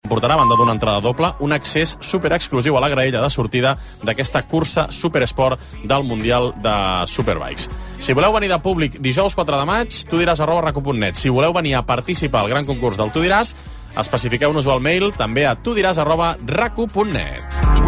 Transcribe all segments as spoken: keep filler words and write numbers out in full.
portarà, a banda d'una entrada doble, un accés superexclusiu a la graella de sortida d'aquesta cursa Supersport del Mundial de Superbikes. Si voleu venir de públic dijous quatre de maig, tu diràs arroba raco punt net. Si voleu venir a participar al gran concurs del Tu diràs, especifiqueu-nos al mail també a tu diràs arroba raco punt net.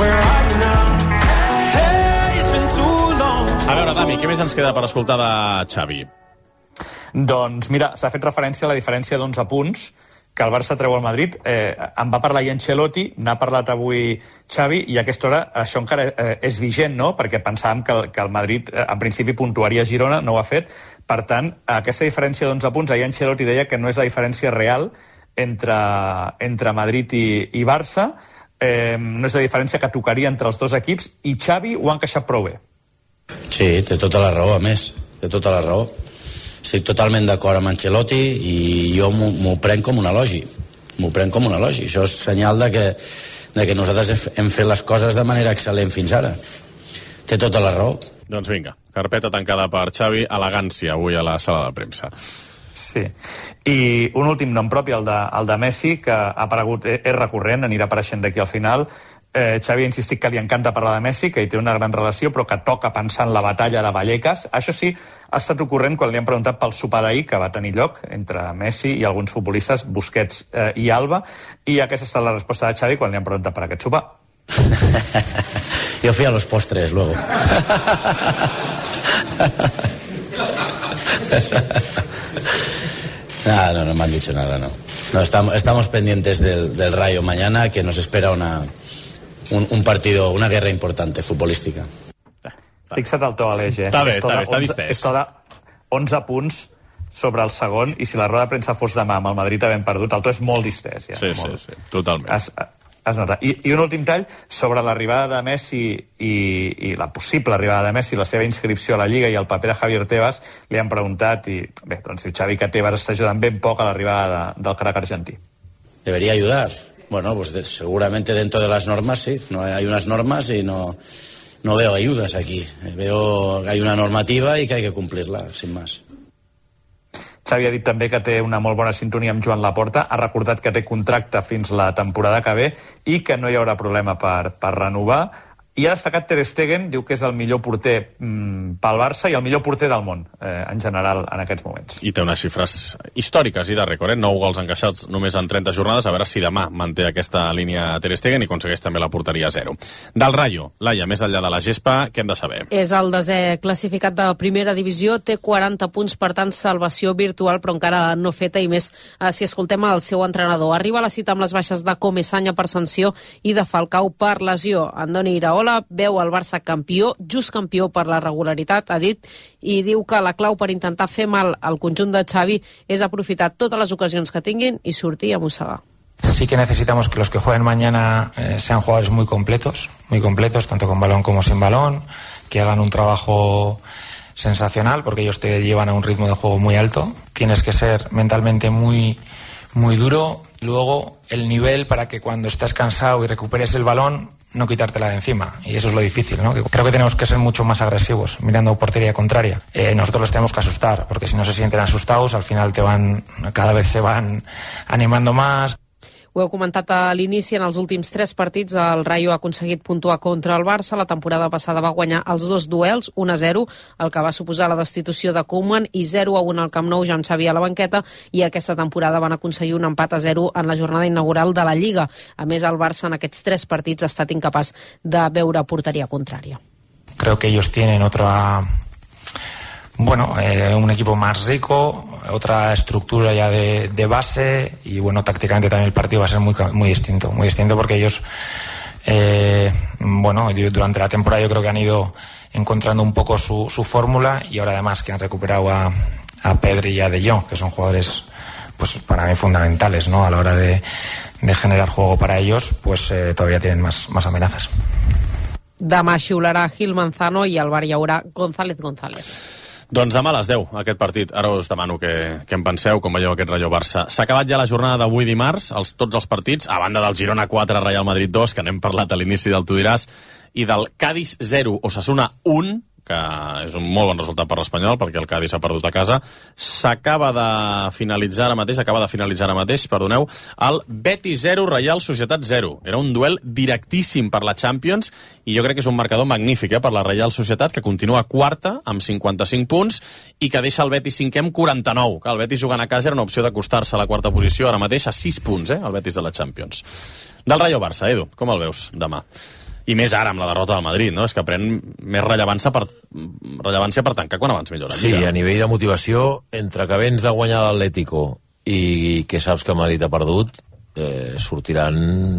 A veure, Dami, què més ens queda per escoltar de Xavi? Doncs mira, s'ha fet referència a la diferència d'onze punts que el Barça treu al Madrid. Eh, en va parlar i Ancelotti, n'ha parlat avui Xavi, i a aquesta hora això encara eh, és vigent, no? Perquè pensàvem que, que el Madrid eh, en principi puntuaria Girona, no ho ha fet. Per tant, aquesta diferència d'onze punts, ahir Ancelotti deia que no és la diferència real entre, entre Madrid i, i Barça, eh, no és la diferència que tocaria entre els dos equips, i Xavi ho ha encaixat prou bé. Sí, té tota la raó, a més, té tota la raó. Estic totalment d'acord amb Ancelotti i jo m'ho prenc com un elogi. M'ho prenc com un elogi. Això és senyal de que, de que nosaltres hem fet les coses de manera excel·lent fins ara. Té tota la raó. Doncs vinga, carpeta tancada per Xavi, elegància avui a la sala de premsa. Sí. I un últim nom propi, el de, el de Messi, que ha aparegut, és recurrent, anirà apareixent d'aquí al final. Eh, Xavi ha insistit que li encanta parlar de Messi, que hi té una gran relació, però que toca pensar en la batalla de Vallecas. Això sí, ha estat ocorrent quan li han preguntat pel sopar d'ahir, que va tenir lloc entre Messi i alguns futbolistes, Busquets eh, i Alba, i aquesta ha estat la resposta de Xavi quan li han preguntat per aquest sopar. Yo fui a los postres, luego. No, no, no me han dicho nada, no. No, estamos, estamos pendientes del, del Rayo mañana, que nos espera una... Un, un partido, una guerra importante futbolística. Fixa't el to, Aleix, eh? Està bé, està bé, està distès. És to de onze punts sobre el segon, i si la roda de premsa fos demà amb el Madrid havent perdut, el to és molt distès. Ja, sí, molt. sí, sí, totalment. Es, es nota. I, I un últim tall sobre l'arribada de Messi i, i la possible arribada de Messi, la seva inscripció a la Lliga i el paper de Javier Tebas, li han preguntat, i bé, doncs si Xavi que Tebas està ajudant ben poc a l'arribada de, del crack argentí. Debería ayudar. Bueno, pues de, seguramente dentro de las normas, sí. No hay unas normas y no, no veo ayudas aquí. Veo que hay una normativa y que hay que cumplirla, sin más. Xavi ha dit també que té una molt bona sintonia amb Joan Laporta, ha recordat que té contracte fins la temporada que ve i que no hi haurà problema per, per renovar. I ha destacat Ter Stegen, diu que és el millor porter mmm, pel Barça i el millor porter del món, eh, en general, en aquests moments. I té unes xifres històriques i de rècord, eh? nou gols encaixats només en trenta jornades, a veure si demà manté aquesta línia Ter Stegen i aconsegueix també la porteria a zero. Del Rayo, Laia, més enllà de la gespa, què hem de saber? És el desè classificat de primera divisió, té quaranta punts, per tant, salvació virtual, però encara no feta, i més eh, si escoltem el seu entrenador. Arriba a la cita amb les baixes de Comesaña per sanció i de Falcao per lesió. Andoni Iraola veu el Barça campió, just campió per la regularitat, ha dit, i diu que la clau per intentar fer mal al conjunt de Xavi és aprofitar totes les ocasions que tinguin i sortir a mossegar. Sí que necesitamos que los que jueguen mañana eh, sean jugadores muy completos, muy completos, tanto con balón como sin balón, que hagan un trabajo sensacional, porque ellos te llevan a un ritmo de juego muy alto. Tienes que ser mentalmente muy, muy duro. Luego, el nivel para que cuando estás cansado y recuperes el balón, no quitártela de encima, y eso es lo difícil, ¿no? Creo que tenemos que ser mucho más agresivos mirando portería contraria. Eh, nosotros los tenemos que asustar, porque si no se sienten asustados, al final te van, cada vez se van animando más. Ho heu comentat a l'inici, en els últims tres partits el Rayo ha aconseguit puntuar contra el Barça. La temporada passada va guanyar els dos duels, un a zero, el que va suposar la destitució de Koeman, i zero a un al Camp Nou, ja amb Xavi a la banqueta, i aquesta temporada van aconseguir un empat a zero en la jornada inaugural de la Lliga. A més, el Barça en aquests tres partits ha estat incapaç de veure porteria contrària. Creo que ellos tienen otra... Bueno, eh, un equipo más rico, otra estructura ya de, de base, y bueno, tácticamente también el partido va a ser muy, muy distinto, muy distinto porque ellos, eh, bueno, durante la temporada yo creo que han ido encontrando un poco su, su fórmula, y ahora además que han recuperado a, a Pedri y a De Jong, que son jugadores, pues para mí fundamentales, ¿no? A la hora de, de generar juego para ellos, pues eh, todavía tienen más, más amenazas. Demà xiularà Gil Manzano i al bar hi haurà González González. Doncs demà a les deu, aquest partit. Ara us demano que, que en penseu, com veieu aquest Rayo-Barça. S'ha acabat ja la jornada d'avui dimarts, els, tots els partits, a banda del Girona quatre, Real Madrid dos, que n'hem parlat a l'inici del Tu diràs, i del Cádiz zero, Osasuna un, que és un molt bon resultat per l'Espanyol, perquè el Cádiz ha perdut a casa. S'acaba de finalitzar ara mateix, acaba de finalitzar ara mateix, perdoneu, el Betis zero, Reial Societat zero. Era un duel directíssim per la Champions, i jo crec que és un marcador magnífic eh, per la Reial Societat, que continua quarta amb cinquanta-cinc punts i que deixa el Betis cinquè amb quaranta-nou. Que el Betis jugant a casa era una opció d'acostar-se a la quarta posició, ara mateix a sis punts, eh, el Betis de la Champions. Del Rayo Barça, Edu, com el veus demà? I més ara, amb la derrota del Madrid, no? És que pren més rellevància per, rellevància per tancar quan abans millor la Lliga. Sí, a nivell de motivació, entre que vens de guanyar l'Atlético i que saps que el Madrid ha perdut, eh, sortiran,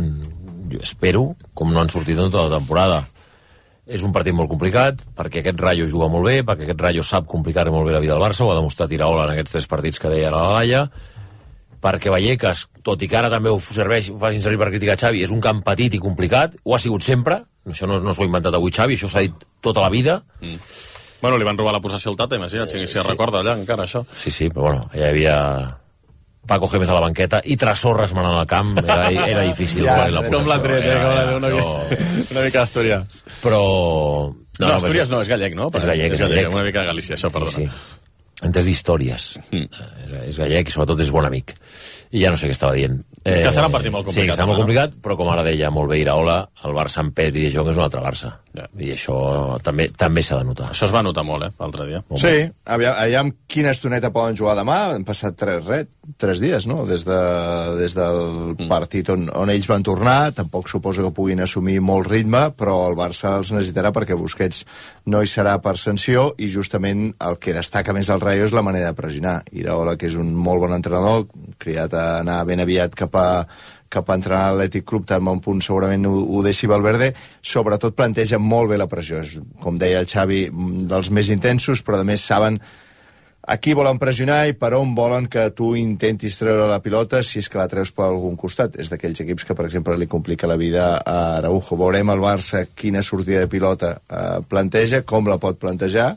jo espero, com no han sortit en tota la temporada. És un partit molt complicat, perquè aquest Rayo juga molt bé, perquè aquest Rayo sap complicar molt bé la vida del Barça, ho ha demostrat Iraola en aquests tres partits que deia a la Laia, perquè Vallecas, tot i que ara també ho serveix, ho facin servir per criticar Xavi, és un camp petit i complicat, ho ha sigut sempre, això no, no s'ho ha inventat avui Xavi, això s'ha dit tota la vida. Mm. Bueno, li van robar la possessió al Tata, imagina't, si, si sí. recorda allà encara això. Sí, sí, però bueno, ja hi havia Paco Gémez a la banqueta i Trasorras manant al camp, era, era difícil. Ja, la com l'ha tret, eh, com l'ha tret, una, no... una mica d'Astúries. Però... No, no Astúries no, és gallec, no? És gallec, és gallec. Una mica de Galícia, això, perdona. Sí, sí. Entès d'històries. Mm. És, és gallec i sobretot és bon amic. I ja no sé què estava dient. Eh, que serà un partit molt complicat. Sí, serà molt complicat, però com ara deia molt bé Iraola, el Barça amb Pedri i Jong és un altre Barça. Ja. I això també també s'ha de notar. Això es va notar molt, eh, l'altre dia. Molt sí, aviam, aviam quina estoneta poden jugar demà. Han passat tres, res, tres dies, no?, des, de, des del mm. partit on, on ells van tornar. Tampoc suposo que puguin assumir molt ritme, però el Barça els necessitarà perquè Busquets no hi serà per sanció, i justament el que destaca més al Rayo és la manera de pressionar. Iraola, que és un molt bon entrenador, cridat a anar ben aviat cap a cap a entrenar a l'Atlètic Club, tant un punt segurament ho, ho deixi Valverde, sobretot planteja molt bé la pressió. És, com deia el Xavi, dels més intensos, però a més saben a qui volen pressionar i per on volen que tu intentis treure la pilota, si és que la treus per algun costat. És d'aquells equips que, per exemple, li complica la vida a Araujo. Veurem el Barça quina sortida de pilota eh, planteja, com la pot plantejar.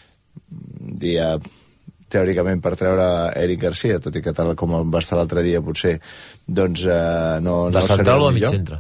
Dia... teòricament per treure Eric Garcia, tot i que tal com va estar l'altre dia potser, doncs eh, no, de no central o de mig centre?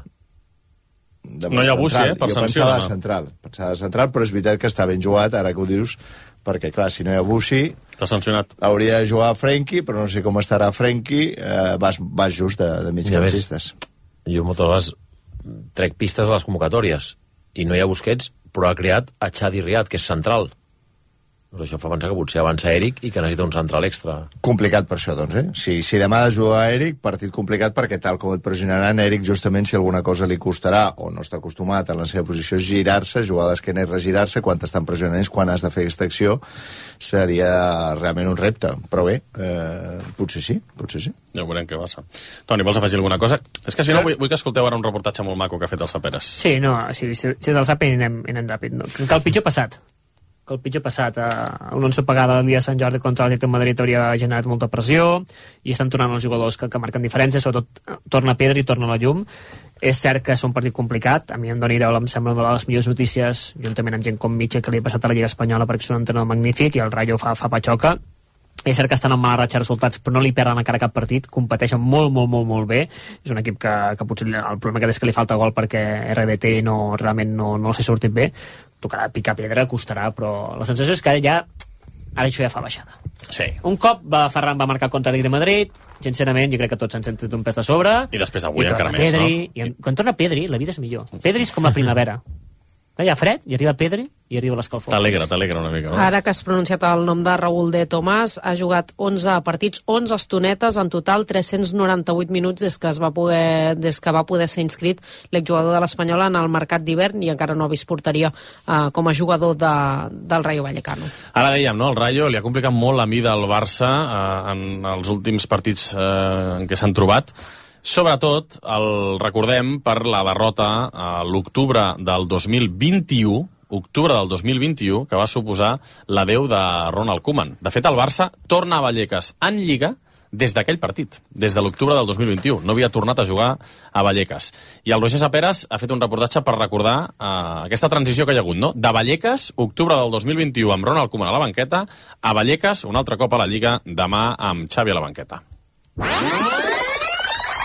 De no hi ha Bussi, eh, per jo sanció. Pensava de central, pensava de central, però és veritat que està ben jugat, ara que ho dius, perquè clar, si no hi ha Bussi, t'ha sancionat. Hauria de jugar Frenkie, però no sé com estarà Frenkie, eh, vas, vas just de, de migcampistes. Jo moltes vegades trec pistes de les convocatòries, i no hi ha Busquets, però ha creat a Xadi Riad, que és central. Doncs això fa pensar que potser avança Eric i que necessita un central extra. Complicat per això, doncs, eh? Si, si demà ha de jugar Eric, partit complicat, perquè tal com et pressionaran, Eric, justament, si alguna cosa li costarà, o no està acostumat en la seva posició, és girar-se, jugar d'esquena i regirar-se, quan t'estan pressionant és quan has de fer aquesta acció, seria realment un repte. Però bé, eh, potser sí, potser sí. Ja veurem què passa. Toni, vols afegir alguna cosa? És que si no, vull, vull que escolteu ara un reportatge molt maco que ha fet el Saperes. Sí, no, si, si, si és el Sape anem, anem ràpid. No. Que el pitjor passat. que el pitjor passat, eh, una ensopegada el dia de Sant Jordi contra l'Atlètic de Madrid hauria generat molta pressió, i estan tornant els jugadors que, que marquen diferències, sobretot eh, torna Pedri i torna la llum. És cert que és un partit complicat, a mi en Doni Iraola em sembla una de les millors notícies, juntament amb gent com Mitchell, que li ha passat a la Lliga Espanyola perquè és un entrenador magnífic, i el Rayo fa, fa patxoca. És cert que estan en mala ratxa de resultats, però no li perden a cara cap partit, competeixen molt, molt, molt, molt bé. És un equip que, que potser el problema que és que li falta gol perquè R D T no, realment no, no s'ha sortit bé. Tocarà picar pedra, costarà, però la sensació és que ja ara això ja fa baixada. Sí. Un cop va, Ferran va marcar contra l'Atlètic de Madrid, sincerament jo crec que tots s'han sentit un pes de sobre, i després avui i encara més, Pedri, no? I en, quan torna Pedri la vida és millor. Pedri és com la primavera. Hi ha fred i arriba Pedri i arriba l'escalfor. T'alegra, t'alegra una mica, no? Ara que has pronunciat el nom de Raúl de Tomàs, ha jugat onze partits, onze estonetes, en total tres-cents noranta-vuit minuts des que es va poder, des que va poder ser inscrit l'exjugador de l'Espanyola en el mercat d'hivern, i encara no ha vist porteria eh, com a jugador de, del Rayo Vallecano. Ara dèiem, no? El Rayo li ha complicat molt la mida al Barça eh, en els últims partits eh, en què s'han trobat. Sobretot, el recordem per la derrota a l'octubre del dos mil vint-i-u, octubre del dos mil vint-i-u, que va suposar l'adeu de Ronald Koeman. De fet, el Barça torna a Vallecas en Lliga des d'aquell partit, des de l'octubre del dos mil vint-i-u. No havia tornat a jugar a Vallecas. I el Roger Saperes ha fet un reportatge per recordar eh, aquesta transició que hi ha hagut, no? De Vallecas, octubre del dos mil vint-i-u, amb Ronald Koeman a la banqueta, a Vallecas, un altre cop a la Lliga, demà amb Xavi a la banqueta.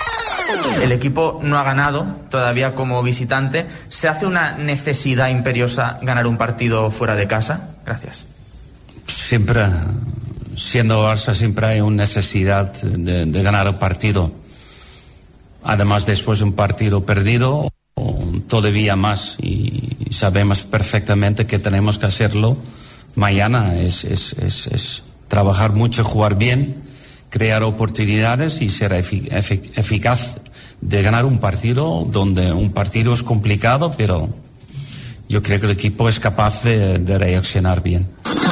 El equipo no ha ganado todavía como visitante. ¿Se hace una necesidad imperiosa ganar un partido fuera de casa? Gracias. Siempre, siendo Barça, siempre hay una necesidad de, de ganar el partido. Además, después de un partido perdido, todavía más. Y sabemos perfectamente que tenemos que hacerlo mañana. Es, es, es, es trabajar mucho, jugar bien, crear oportunidades y ser efic- efic- eficaz de ganar un partido, donde un partido es complicado, pero yo creo que el equipo es capaz de, de reaccionar bien.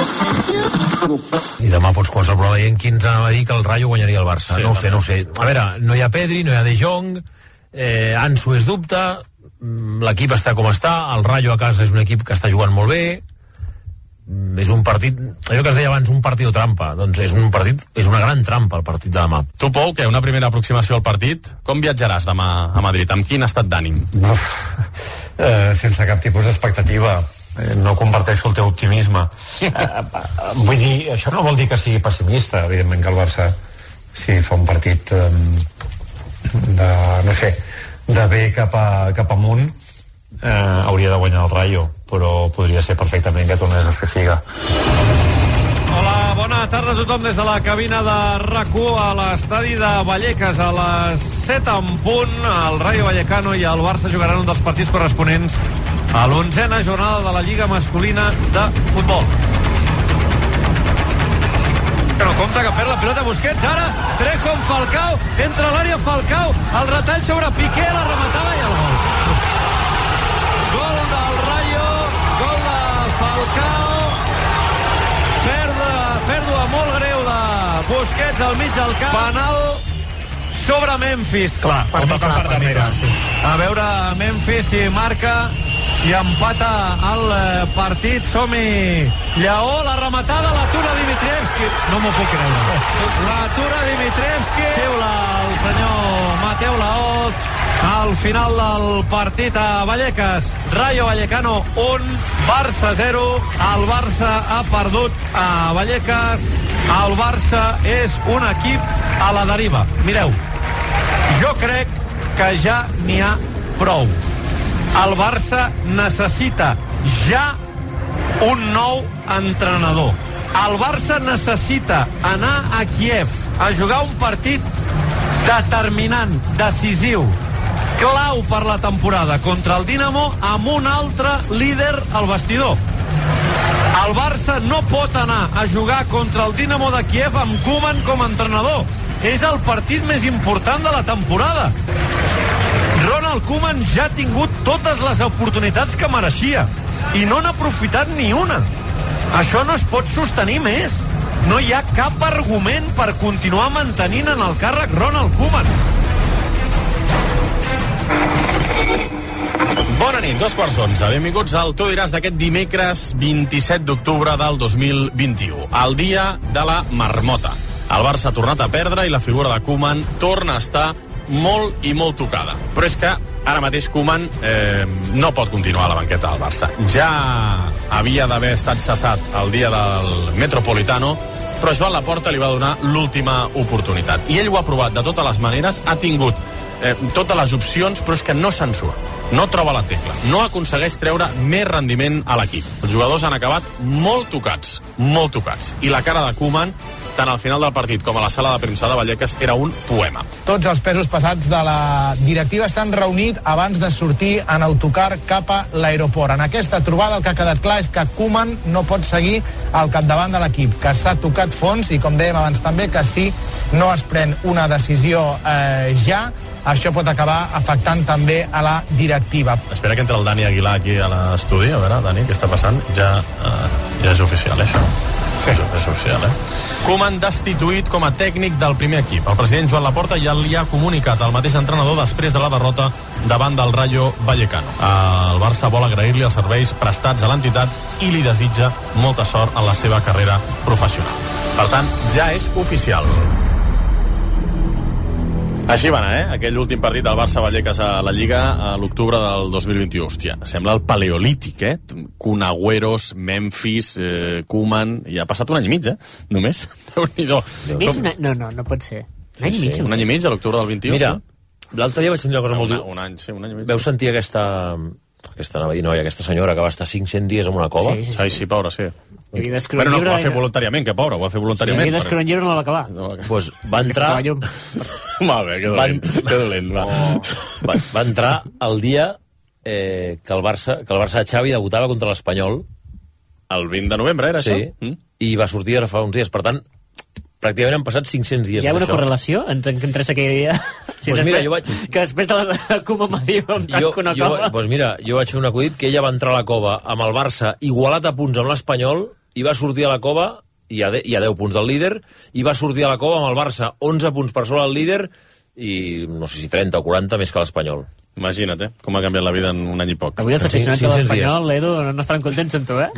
I demà pots qualsevol, però la gent qui ens anava a dir que el Rayo guanyaria el Barça. Sí, no ho sé, no ho sé. A veure, no hi ha Pedri, no hi ha De Jong, eh, Ansu és dubte, l'equip està com està, el Rayo a casa és un equip que està jugant molt bé, és un partit, allò que es deia abans, un partit trampa, doncs és un partit, és una gran trampa el partit de demà. Tu, Pou, que una primera aproximació al partit, com viatjaràs demà a Madrid? Amb quin estat d'ànim? Uf, eh, sense cap tipus d'expectativa. Eh, no comparteixo el teu optimisme. Eh, eh, vull dir, això no vol dir que sigui pessimista, evidentment que el Barça, si fa un partit eh, de, no sé, de bé cap, a, cap amunt, eh, hauria de guanyar el Rayo, però podria ser perfectament que tornés a fer figa. Hola, bona tarda a tothom des de la cabina de RAC u a l'estadi de Vallecas a les set en punt. El Rayo Vallecano i el Barça jugaran un dels partits corresponents a l'onzena jornada de la Lliga Masculina de Futbol. Que no compta, que perd la pilota Busquets, ara Trejo amb Falcao, entra a l'àrea Falcao, el retall sobre Piqué, la rematada i el gol. Gol del Rayo, gol de Falcao, pèrdua, pèrdua molt greu de Busquets al mig del camp, penal sobre Memphis. Clar, per home, tocar clar, per darrere. sí. A veure Memphis si marca i empata el partit. Som-hi. Lleó, la rematada, l'atura Dimitrievski. No m'ho puc creure. L'atura Dimitrievski. Xiula el senyor Mateu Laoz al final del partit a Vallecas. Rayo Vallecano un, Barça zero. El Barça ha perdut a Vallecas. El Barça és un equip a la deriva. Mireu, jo crec que ja n'hi ha prou. El Barça necessita ja un nou entrenador. El Barça necessita anar a Kiev a jugar un partit determinant, decisiu, clau per la temporada contra el Dinamo amb un altre líder al vestidor. El Barça no pot anar a jugar contra el Dinamo de Kiev amb Koeman com a entrenador. És el partit més important de la temporada. Ronald Koeman ja ha tingut totes les oportunitats que mereixia i no n'ha aprofitat ni una. Això no es pot sostenir més. No hi ha cap argument per continuar mantenint en el càrrec Ronald Koeman. Bona nit, dos quarts d'onze. Benvinguts al Tu diràs d'aquest dimecres vint-i-set d'octubre del dos mil vint-i-u, el dia de la marmota. El Barça ha tornat a perdre i la figura de Koeman torna a estar molt i molt tocada. Però és que ara mateix Koeman eh, no pot continuar a la banqueta del Barça. Ja havia d'haver estat cessat el dia del Metropolitano, però Joan Laporta li va donar l'última oportunitat. I ell ho ha provat de totes les maneres, ha tingut eh, totes les opcions, però és que no se'n surt. No troba la tecla. No aconsegueix treure més rendiment a l'equip. Els jugadors han acabat molt tocats, molt tocats. I la cara de Koeman, tant al final del partit com a la sala de premsa de Vallecas, era un poema. Tots els pesos pesats de la directiva s'han reunit abans de sortir en autocar cap a l'aeroport. En aquesta trobada el que ha quedat clar és que Koeman no pot seguir al capdavant de l'equip, que s'ha tocat fons i, com dèiem abans també, que si no es pren una decisió eh, ja, això pot acabar afectant també a la directiva. Espera que entre el Dani Aguilar aquí a l'estudi. A veure, Dani, què està passant? Ja, eh, ja és oficial, eh, això. Sí. És, és oficial, eh? Koeman destituït com a tècnic del primer equip. El president Joan Laporta ja li ha comunicat al mateix entrenador després de la derrota davant del Rayo Vallecano. El Barça vol agrair-li els serveis prestats a l'entitat i li desitja molta sort en la seva carrera professional. Per tant, ja és oficial. Així va anar, eh? Aquell últim partit del Barça-Vallecas a la Lliga a l'octubre del dos mil vint-i-u. Hòstia, sembla el paleolític, eh? Kun Agüeros, Memphis, eh, Koeman... I ha passat un any i mig, eh? Només. Déu-n'hi-do. Només una... No, no, no pot ser. Un any i mig. Sí, un any i mig, a l'octubre del vint-i-u. Mira, sí? L'altre dia vaig sentir una cosa molt... Un any, sí, un any i mig. Veu sentir aquesta... Aquesta, anava a dir, noia, aquesta senyora que va estar cinc-cents dies en una cova? Sí, sí, sí, sí pobra, sí. Bueno, no, ho va fer voluntàriament, que pobra, ho va fer voluntàriament. Si havia d'escriure un llibre no la va acabar. Doncs pues va entrar... Molt bé, que dolent, que dolent, va. Va, va entrar el dia eh, que el Barça que el Barça de Xavi debutava contra l'Espanyol. El vint de novembre, era sí, això? Sí, mm? I va sortir ara fa uns dies, per tant, pràcticament han passat cinc-cents dies. Hi ha una correlació entre, entre aquell dia? Sí, pues després, mira, jo vaig... Que després de la Cuma Mediu em tanco una jo, cova. Pues mira, jo vaig fer un acudit que ella va entrar a la cova amb el Barça igualat a punts amb l'Espanyol i va sortir a la cova i a, de, i a deu punts del líder i va sortir a la cova amb el Barça onze punts per sobre del líder i no sé si trenta o quaranta més que l'Espanyol. Imagina't, eh? Com ha canviat la vida en un any i poc. Avui els aficionats de l'Espanyol, Edu, no estaran contents amb tu, eh?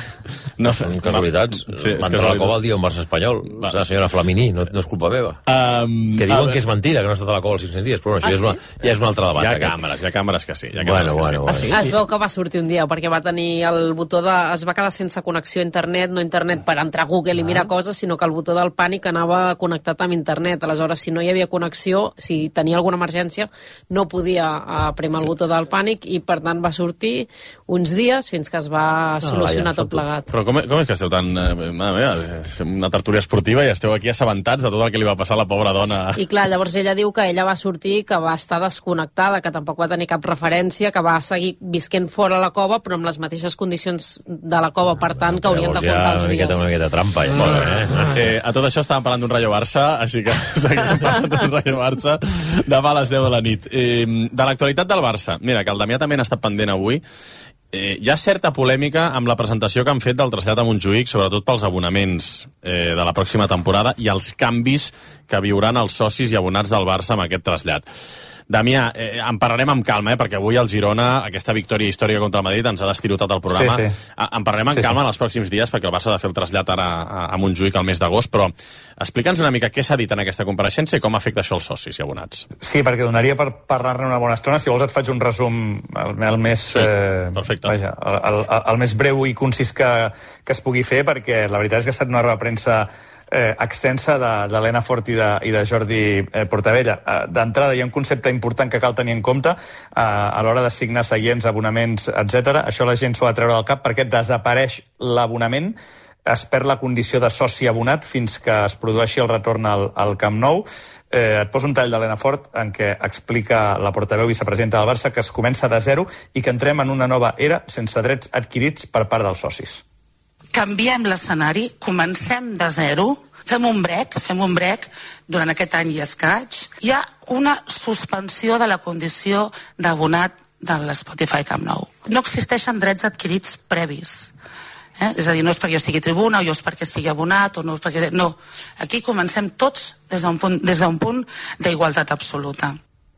No, són casualitats. Sí, va entrar a la cova el dia un Barça-Espanyol. La senyora Flamini, no, no és culpa meva. Um, que diuen que és mentida, que no ha estat a la cova els cinc-cents dies, però bueno, això ah, ja, és una, ja és un altre debat. Hi ha aquest. càmeres, hi ha càmeres que sí. Hi ha bueno, que bueno, sí. bueno. Ah, sí? Es veu que va sortir un dia, perquè va tenir el botó de... Es va quedar sense connexió a internet, no internet per entrar a Google i mirar ah. coses, sinó que el botó del pànic anava connectat amb internet. Aleshores, si no hi havia connexió, si tenia alguna emergència, no podia prémer el botó del pànic i per tant va sortir uns dies fins que es va solucionar ah, tot plegat. Però com, com és que esteu tan... Eh, mira, una tertúlia esportiva i esteu aquí assabentats de tot el que li va passar a la pobra dona? I clar, llavors ella diu que ella va sortir, que va estar desconnectada, que tampoc va tenir cap referència, que va seguir visquent fora la cova però amb les mateixes condicions de la cova, per tant que haurien de comptar els dies. Una miqueta, una miqueta trampa. Ja, molt bé, eh? eh? A tot això estàvem parlant d'un Rayo Barça, així que seguim parlant d'un Rayo Barça demà a les deu de la nit. Eh, de l'actualitat del Barça, mira, que el Damià també n'ha estat pendent avui. Eh, hi ha certa polèmica amb la presentació que han fet del trasllat a Montjuïc, sobretot pels abonaments eh, de la pròxima temporada i els canvis que viuran els socis i abonats del Barça amb aquest trasllat. Damià, eh, en parlarem amb calma, eh, perquè avui el Girona, aquesta victòria històrica contra el Madrid, ens ha destirotat el programa. Sí, sí. En parlarem amb sí, calma sí. en els pròxims dies, perquè el Barça ha de fer el trasllat ara a, a Montjuïc al mes d'agost, però explica'ns una mica què s'ha dit en aquesta compareixença i com afecta això als socis i abonats. Sí, perquè donaria per parlar-ne una bona estona. Si vols et faig un resum el, el més... Sí, eh, perfecte. Vaja, el, el, el més breu i concís que, que es pugui fer, perquè la veritat és que ha estat una roda de premsa Eh, extensa d'Helena Fort i de, i de Jordi eh, Portabella. Eh, D'entrada, hi ha un concepte important que cal tenir en compte eh, a l'hora de signar seients, abonaments, etcètera. Això la gent s'ho ha de treure del cap perquè desapareix l'abonament, es perd la condició de soci abonat fins que es produeixi el retorn al, al Camp Nou. Eh, et poso un tall d'Helena Fort en què explica la portaveu vicepresidenta del Barça que es comença de zero i que entrem en una nova era sense drets adquirits per part dels socis. Canviem l'escenari, comencem de zero, fem un break, fem un break durant aquest any i escaig. Hi ha una suspensió de la condició d'abonat de l'Spotify Camp Nou. No existeixen drets adquirits previs. Eh? És a dir, no és perquè jo sigui tribuna o jo és perquè sigui abonat o no és perquè... No, aquí comencem tots des d'un punt, des d'un punt d'igualtat absoluta.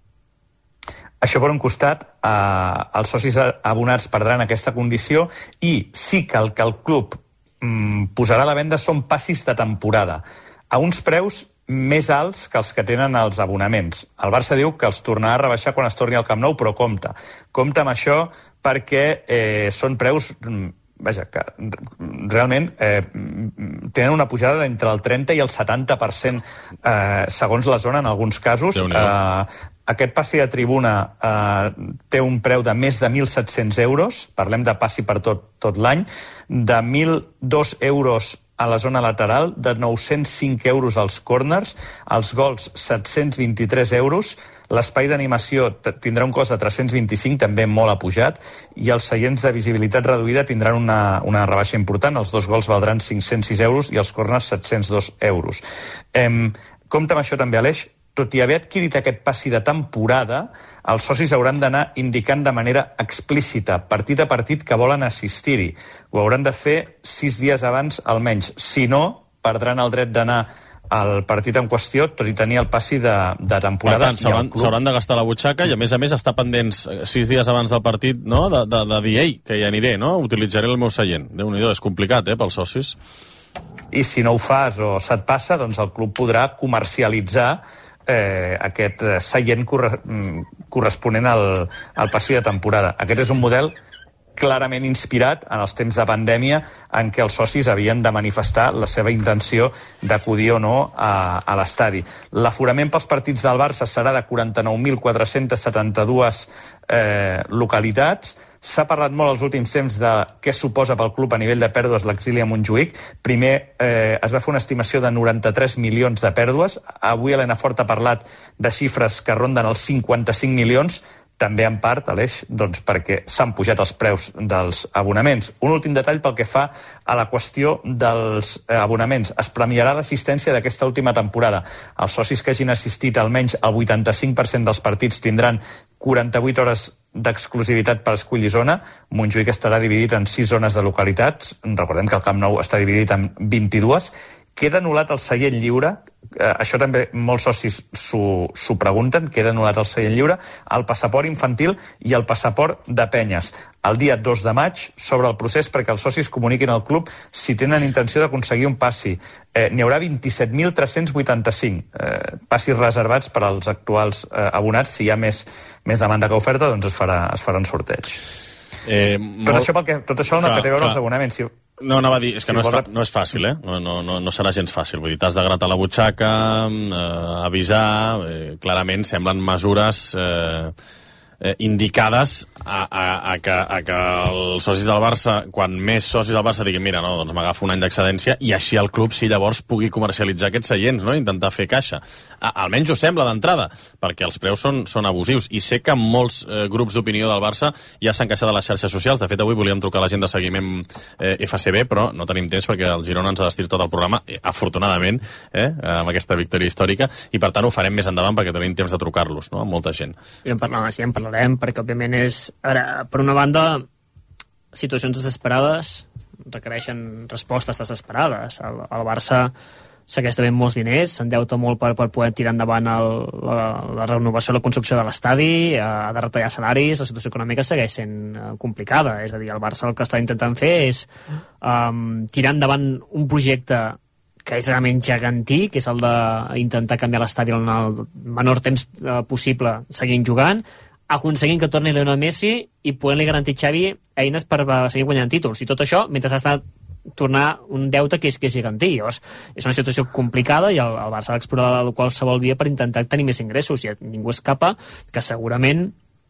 Això per un costat, eh, els socis abonats perdran aquesta condició i sí que el que el club mm, posarà a la venda són passis de temporada, a uns preus més alts que els que tenen els abonaments. El Barça diu que els tornarà a rebaixar quan es torni al Camp Nou, però compta. Compta amb això perquè eh, són preus... Vaja, que realment eh, tenen una pujada d'entre el trenta i el setanta per cent eh, segons la zona en alguns casos. Eh, aquest passi de tribuna eh, té un preu de més de mil set-cents euros, parlem de passi per tot, tot l'any, de mil dos euros a la zona lateral, de nou-cents cinc euros als corners, als gols set-cents vint-i-tres euros, l'espai d'animació tindrà un cost de tres-cents vint-i-cinc, també molt apujat, i els seients de visibilitat reduïda tindran una, una rebaixa important, els dos gols valdran cinc-cents sis euros i els corners set-cents dos euros. Eh, compte amb això també, Aleix, tot i haver adquirit aquest passi de temporada, els socis hauran d'anar indicant de manera explícita, partit a partit, que volen assistir-hi. Ho hauran de fer sis dies abans, almenys. Si no, perdran el dret d'anar al partit en qüestió, tot i tenir el passi de, de temporada. Per tant, s'hauran de gastar la butxaca i, a més a més, estar pendents sis dies abans del partit, no?, de, de, de dir, ei, que hi aniré, no?, utilitzaré el meu seient. Déu-n'hi-do, és complicat, eh, pels socis. I si no ho fas o se't passa, doncs el club podrà comercialitzar eh, aquest seient corre corresponent al, al passi de temporada. Aquest és un model clarament inspirat en els temps de pandèmia en què els socis havien de manifestar la seva intenció d'acudir o no a, a l'estadi. L'aforament pels partits del Barça serà de quaranta-nou mil quatre-cents setanta-dos eh, localitats. S'ha parlat molt els últims temps de què suposa pel club a nivell de pèrdues l'exili a Montjuïc. Primer eh, es va fer una estimació de noranta-tres milions de pèrdues. Avui Elena Fort ha parlat de xifres que ronden els cinquanta-cinc milions, també en part, Aleix, doncs perquè s'han pujat els preus dels abonaments. Un últim detall pel que fa a la qüestió dels abonaments. Es premiarà l'assistència d'aquesta última temporada. Els socis que hagin assistit almenys el vuitanta-cinc per cent dels partits tindran quaranta-vuit hores d'exclusivitat per escollir zona. Montjuïc estarà dividit en sis zones de localitats. Recordem que el Camp Nou està dividit en vint-i-dues. Queda anul·lat el seient lliure, eh, això també molts socis s'ho pregunten, queda anul·lat el seient lliure, el passaport infantil i el passaport de penyes. El dia dos de maig s'obre el procés perquè els socis comuniquin al club si tenen intenció d'aconseguir un passi. Eh, N'hi haurà vint-i-set mil tres-cents vuitanta-cinc eh, passis reservats per als actuals eh, abonats. Si hi ha més, més demanda que oferta, doncs es farà, es farà un sorteig. Eh, molt... tot, això pel que, tot això el que té a veure els abonaments. Si... No, anava a dir, és que sí, no, és fa, no és fàcil, eh? No, no, no, no serà gens fàcil. Vull dir, t'has de gratar la butxaca, eh, avisar... Eh, clarament semblen mesures eh, eh, indicades a, a, a, que, a que els socis del Barça, quan més socis del Barça diguin mira, no, doncs m'agafo un any d'excedència i així el club sí llavors pugui comercialitzar aquests seients, no? Intentar fer caixa. A, almenys ho sembla d'entrada, perquè els preus són, són abusius. I sé que molts eh, grups d'opinió del Barça ja s'han queixat a les xarxes socials. De fet, avui volíem trucar a la gent de seguiment eh, F C B, però no tenim temps perquè el Girona ens ha d'estir tot el programa, eh, afortunadament, eh, amb aquesta victòria històrica, i per tant ho farem més endavant perquè tenim temps de trucar-los, no?, amb molta gent. I en parlarem, sí, en parlarem, perquè òbviament és... Ara, per una banda, situacions desesperades requereixen respostes desesperades. El, el Barça segueix tenint molts diners, s'endeuta molt per, per poder tirar endavant el, la, la renovació i la construcció de l'estadi, ha de retallar salaris, la situació econòmica segueix sent complicada. És a dir, el Barça el que està intentant fer és um, tirar endavant un projecte que és realment gegantí, que és el d'intentar canviar l'estadi en el menor temps uh, possible seguint jugant, aconseguint que torni Lionel Messi i podent-li garantir Xavi eines per uh, seguir guanyant títols. I tot això mentre s'ha estat tornar un deute que és, que és gegantí. Llavors, és una situació complicada i el, el Barça ha d'explorar qualsevol via per intentar tenir més ingressos, i ningú escapa que segurament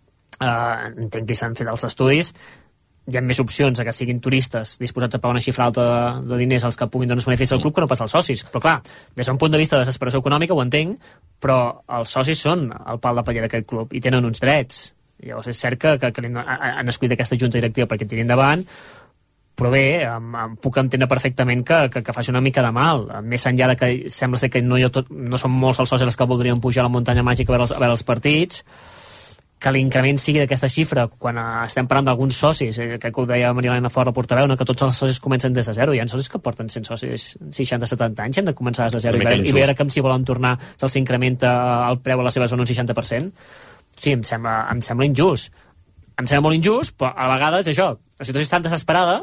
eh, entenc que s'han fet els estudis, hi ha més opcions a que siguin turistes disposats a pagar una xifra alta de, de diners als que puguin donar beneficis al club que no pas als socis. Però clar, des d'un punt de vista de desesperació econòmica ho entenc, però els socis són el pal de paller d'aquest club i tenen uns drets. Llavors és cert que, que, que han escollit aquesta junta directiva perquè tiri endavant, però bé, em, em puc entendre perfectament que, que, que faci una mica de mal. Més enllà de que sembla ser que no, hi ha tot, no són molts els socis els que voldrien pujar a la muntanya màgica a veure els, a veure els partits, que l'increment sigui d'aquesta xifra, quan estem parlant d'alguns socis, eh, que ho deia Marilena Fort, la portaveu, no, que tots els socis comencen des de zero. Hi ha socis que porten cent socis seixanta setanta anys, han de començar des de zero, i veure, i veure que si volen tornar se'ls incrementa el preu a la seva zona un seixanta per cent. Sí, em sembla, em sembla injust. Em sembla molt injust, però a vegades és això, la situació és tan desesperada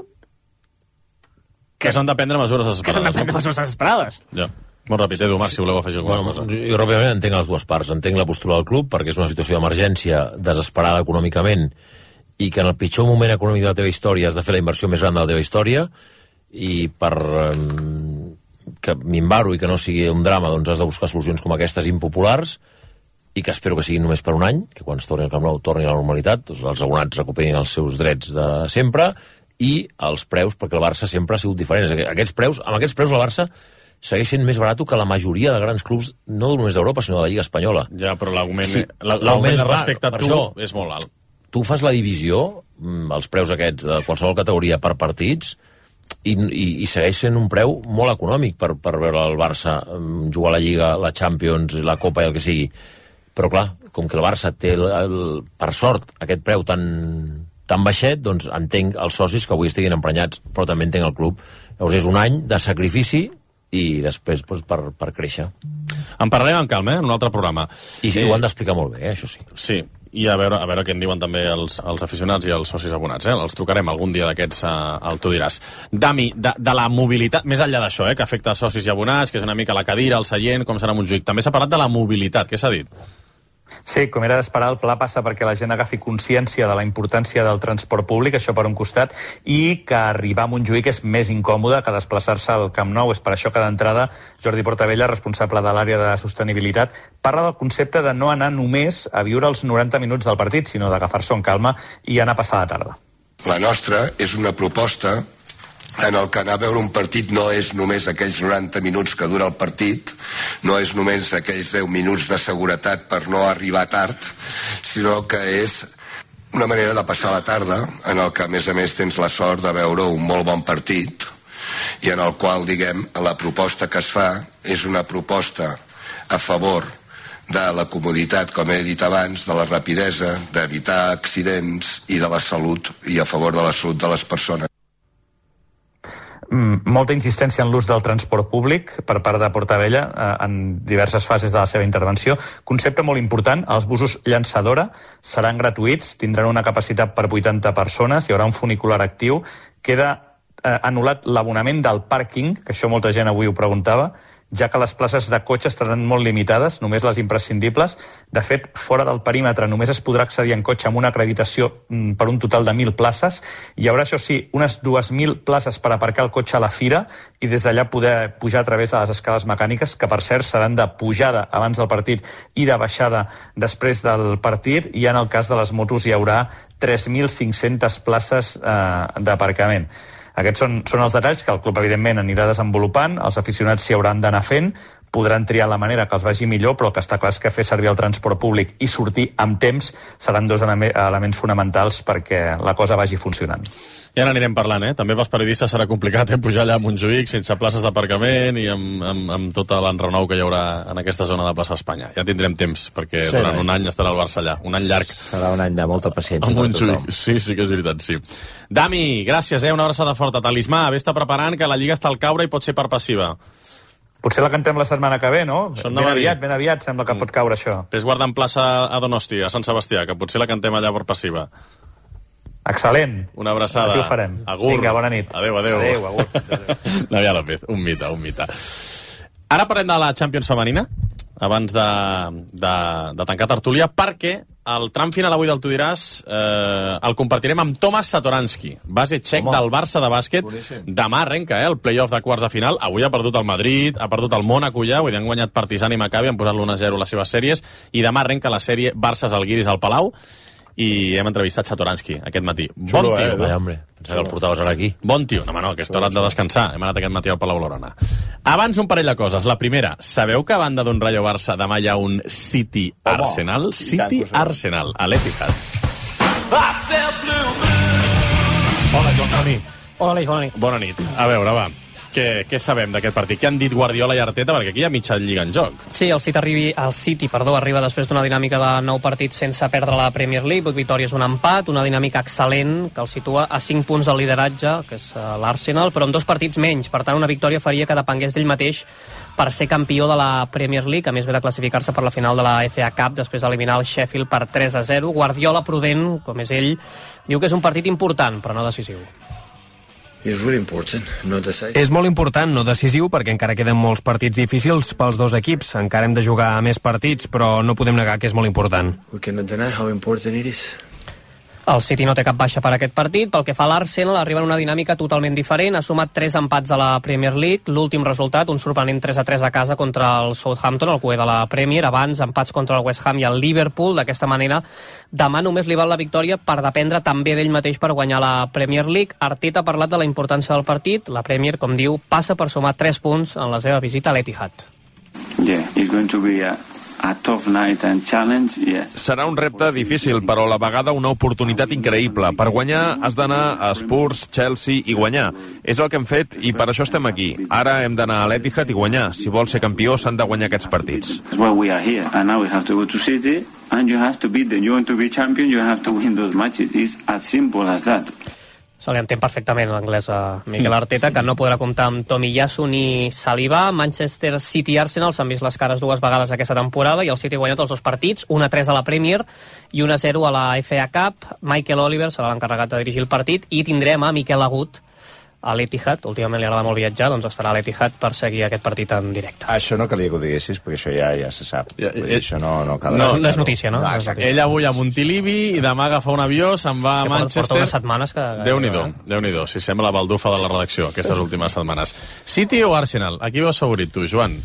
que s'han de prendre mesures desesperades. Que s'han de prendre mesures desesperades. Ja. Molt ràpid, Edu, Marc, si voleu afegir alguna bueno, cosa. Jo, òbviament, entenc les dues parts. Entenc la postura del club, perquè és una situació d'emergència desesperada econòmicament, i que en el pitjor moment econòmic de la teva història has de fer la inversió més gran de la teva història, i per eh, que minvar-ho i que no sigui un drama, doncs has de buscar solucions com aquestes impopulars, i que espero que siguin només per un any, que quan es torni al Camp Nou torni a la normalitat, doncs els abonats recuperin els seus drets de sempre, i els preus, perquè el Barça sempre ha sigut diferent. Aquests preus, amb aquests preus el Barça segueix sent més barat que la majoria de grans clubs, no només d'Europa, sinó de la Lliga Espanyola. Ja, però l'augment sí, l'augment respecte a tu això, és molt alt. Tu fas la divisió, els preus aquests de qualsevol categoria per partits, i, i, i segueix sent un preu molt econòmic per, per veure el Barça jugar a la Lliga, la Champions, la Copa i el que sigui. Però clar, com que el Barça té, el, el, per sort, aquest preu tan, tan baixet, doncs entenc els socis que avui estiguin emprenyats, però també entenc el club. Llavors és un any de sacrifici i després doncs, per, per créixer. En parlarem amb calma, eh, en un altre programa. I sí, eh, ho han d'explicar molt bé, eh, això sí. Sí, i a veure, a veure què en diuen també els, els aficionats i els socis abonats, eh? Els trucarem algun dia d'aquests, eh, el tu diràs. Dami, de, de la mobilitat, més enllà d'això, eh, que afecta socis i abonats, que és una mica la cadira, el seient, com serà Montjuïc, també s'ha parlat de la mobilitat, què s'ha dit? Sí, com era d'esperar, el pla passa perquè la gent agafi consciència de la importància del transport públic, això per un costat, i que arribar a Montjuïc és més incòmode que desplaçar-se al Camp Nou. És per això que d'entrada Jordi Portabella, responsable de l'àrea de sostenibilitat, parla del concepte de no anar només a viure els noranta minuts del partit, sinó d'agafar-se en calma i anar a passar la tarda. La nostra és una proposta en el que anar a veure un partit no és només aquells noranta minuts que dura el partit, no és només aquells deu minuts de seguretat per no arribar tard, sinó que és una manera de passar la tarda en el que, a més a més, tens la sort de veure un molt bon partit i en el qual, diguem, la proposta que es fa és una proposta a favor de la comoditat, com he dit abans, de la rapidesa, d'evitar accidents i de la salut, i a favor de la salut de les persones. Molta insistència en l'ús del transport públic per part de Portabella eh, en diverses fases de la seva intervenció. Concepte molt important, els busos llançadora seran gratuïts, tindran una capacitat per vuitanta persones, hi haurà un funicular actiu, queda eh, anul·lat l'abonament del pàrquing, que això molta gent avui ho preguntava, ja que les places de cotxe estaran molt limitades, només les imprescindibles. De fet, fora del perímetre només es podrà accedir en cotxe amb una acreditació mm, per un total de mil places. Hi haurà, això sí, unes dues mil places per aparcar el cotxe a la fira i des d'allà poder pujar a través de les escales mecàniques, que per cert seran de pujada abans del partit i de baixada després del partit, i en el cas de les motos hi haurà tres mil cinc-centes places eh, d'aparcament. Aquests són, són els detalls que el club, evidentment, anirà desenvolupant, els aficionats s'hi hauran d'anar fent, podran triar la manera que els vagi millor, però el que està clar és que fer servir el transport públic i sortir amb temps seran dos elements fonamentals perquè la cosa vagi funcionant. Ja n'anirem parlant, eh? També pels periodistes serà complicat eh? pujar allà a Montjuïc sense places d'aparcament i amb, amb, amb tot l'enrenou que hi haurà en aquesta zona de plaça Espanya. Ja tindrem temps, perquè sí, durant un any estarà el Barça allà. Un any llarg. Serà un any de molta paciència per tothom. Sí, sí que és veritat, sí. Dami, gràcies, eh? Una abraçada forta. Talismà, vés-te preparant, que la Lliga està al caure i pot ser per passiva. Potser la cantem la setmana que ve, no? Som ben aviat, ben aviat sembla que mm. pot caure això. Ves guardant plaça a Donosti, a Sant Sebastià, que potser la cantem allà per passiva. Excel·lent. Una abraçada. Així ho farem. Agur. Vinga, bona nit. Adéu, adéu. Adéu, agur. Nadia López, un mite, un mite. Ara parlem de la Champions femenina, abans de, de, de tancar tertúlia, perquè el tram final avui del Tu diràs eh, el compartirem amb Tomas Satoransky, base txec Home. del Barça de bàsquet. Boníssim. Demà arrenca eh, el play-off de quarts de final. Avui ha perdut el Madrid, ha perdut el Mónaco ja, avui han guanyat Partizan i Maccabi, han posat l'u a zero a les seves sèries, i demà arrenca la sèrie Barça-Zalgiris al Palau, i hem entrevistat Satoransky aquest matí. Xulo, bon tio. Eh, Vaja, hombre, pensava que el portaves ara aquí. Bon tio. No, no, aquesta hora hem de descansar. Hem anat aquest matí al Palau Blaugrana. Abans un parell de coses. La primera, sabeu que a banda d'un Rayo Barça demà hi ha un City-Arsenal? City-Arsenal, a l'Etihad. Hola, Joan Toni. Hola, Aleix, bona nit. Bona nit. A veure, va. Què, què sabem d'aquest partit? Què han dit Guardiola i Arteta? Perquè aquí hi ha mitja lliga en joc. Sí, el City, arribi, el City perdó, arriba després d'una dinàmica de nou partits sense perdre la Premier League, vuit victòries, un empat, una dinàmica excel·lent que el situa a cinc punts del lideratge, que és l'Arsenal, però amb dos partits menys. Per tant, una victòria faria que depengués d'ell mateix per ser campió de la Premier League, a més ve de classificar-se per la final de la F A Cup després d'eliminar el Sheffield per tres a zero. Guardiola, prudent, com és ell, diu que és un partit important, però no decisiu. Really important, no és molt important, no decisiu, perquè encara queden molts partits difícils pels dos equips. Encara hem de jugar més partits, però no podem negar que és molt important. We cannot deny how important it is. El City no té cap baixa per aquest partit. Pel que fa a l'Arsenal, arriba en una dinàmica totalment diferent. Ha sumat tres empats a la Premier League. L'últim resultat, un sorprenent tres a tres a casa contra el Southampton, el cué de la Premier. Abans, empats contra el West Ham i el Liverpool. D'aquesta manera, demà només li val la victòria per dependre també d'ell mateix per guanyar la Premier League. Arteta ha parlat de la importància del partit. La Premier, com diu, passa per sumar tres punts en la seva visita a l'Etihad. Yeah, it's going to be a... A tough night and challenge, yes. Serà un repte difícil, però a la vegada una oportunitat increïble. Per guanyar has d'anar a Spurs, Chelsea i guanyar. És el que hem fet i per això estem aquí. Ara hem d'anar a l'Etihad i guanyar. Si vols ser campió s'han de guanyar aquests partits. That's why we are here. And now we have to go to City and you have to beat them. You want to be champion, you have to win those matches. It's as simple as that. Se li entén perfectament l'anglès a Mikel Arteta, que no podrà comptar amb Tomiyasu ni Saliba. Manchester City i Arsenal s'han vist les cares dues vegades aquesta temporada i el City ha guanyat els dos partits, un a tres a la Premier i un a zero a la F A Cup. Michael Oliver serà l'encarregat de dirigir el partit i tindrem a Mikel Agut a l'Etihad, últimament li agrada molt viatjar, doncs estarà a l'Etihad per seguir aquest partit en directe. Això no calia que ho diguessis, perquè això ja ja se sap. Ja, Vull dir, això no, no cal... No, no és notícia, no? no Ell avui a Montilivi i demà agafa un avió, se'n va a Manchester... Porta unes setmanes que... Déu-n'hi-do, Déu-n'hi-do, si sembla la baldufa de la redacció aquestes últimes setmanes. City o Arsenal? A qui veus favorit tu, Joan?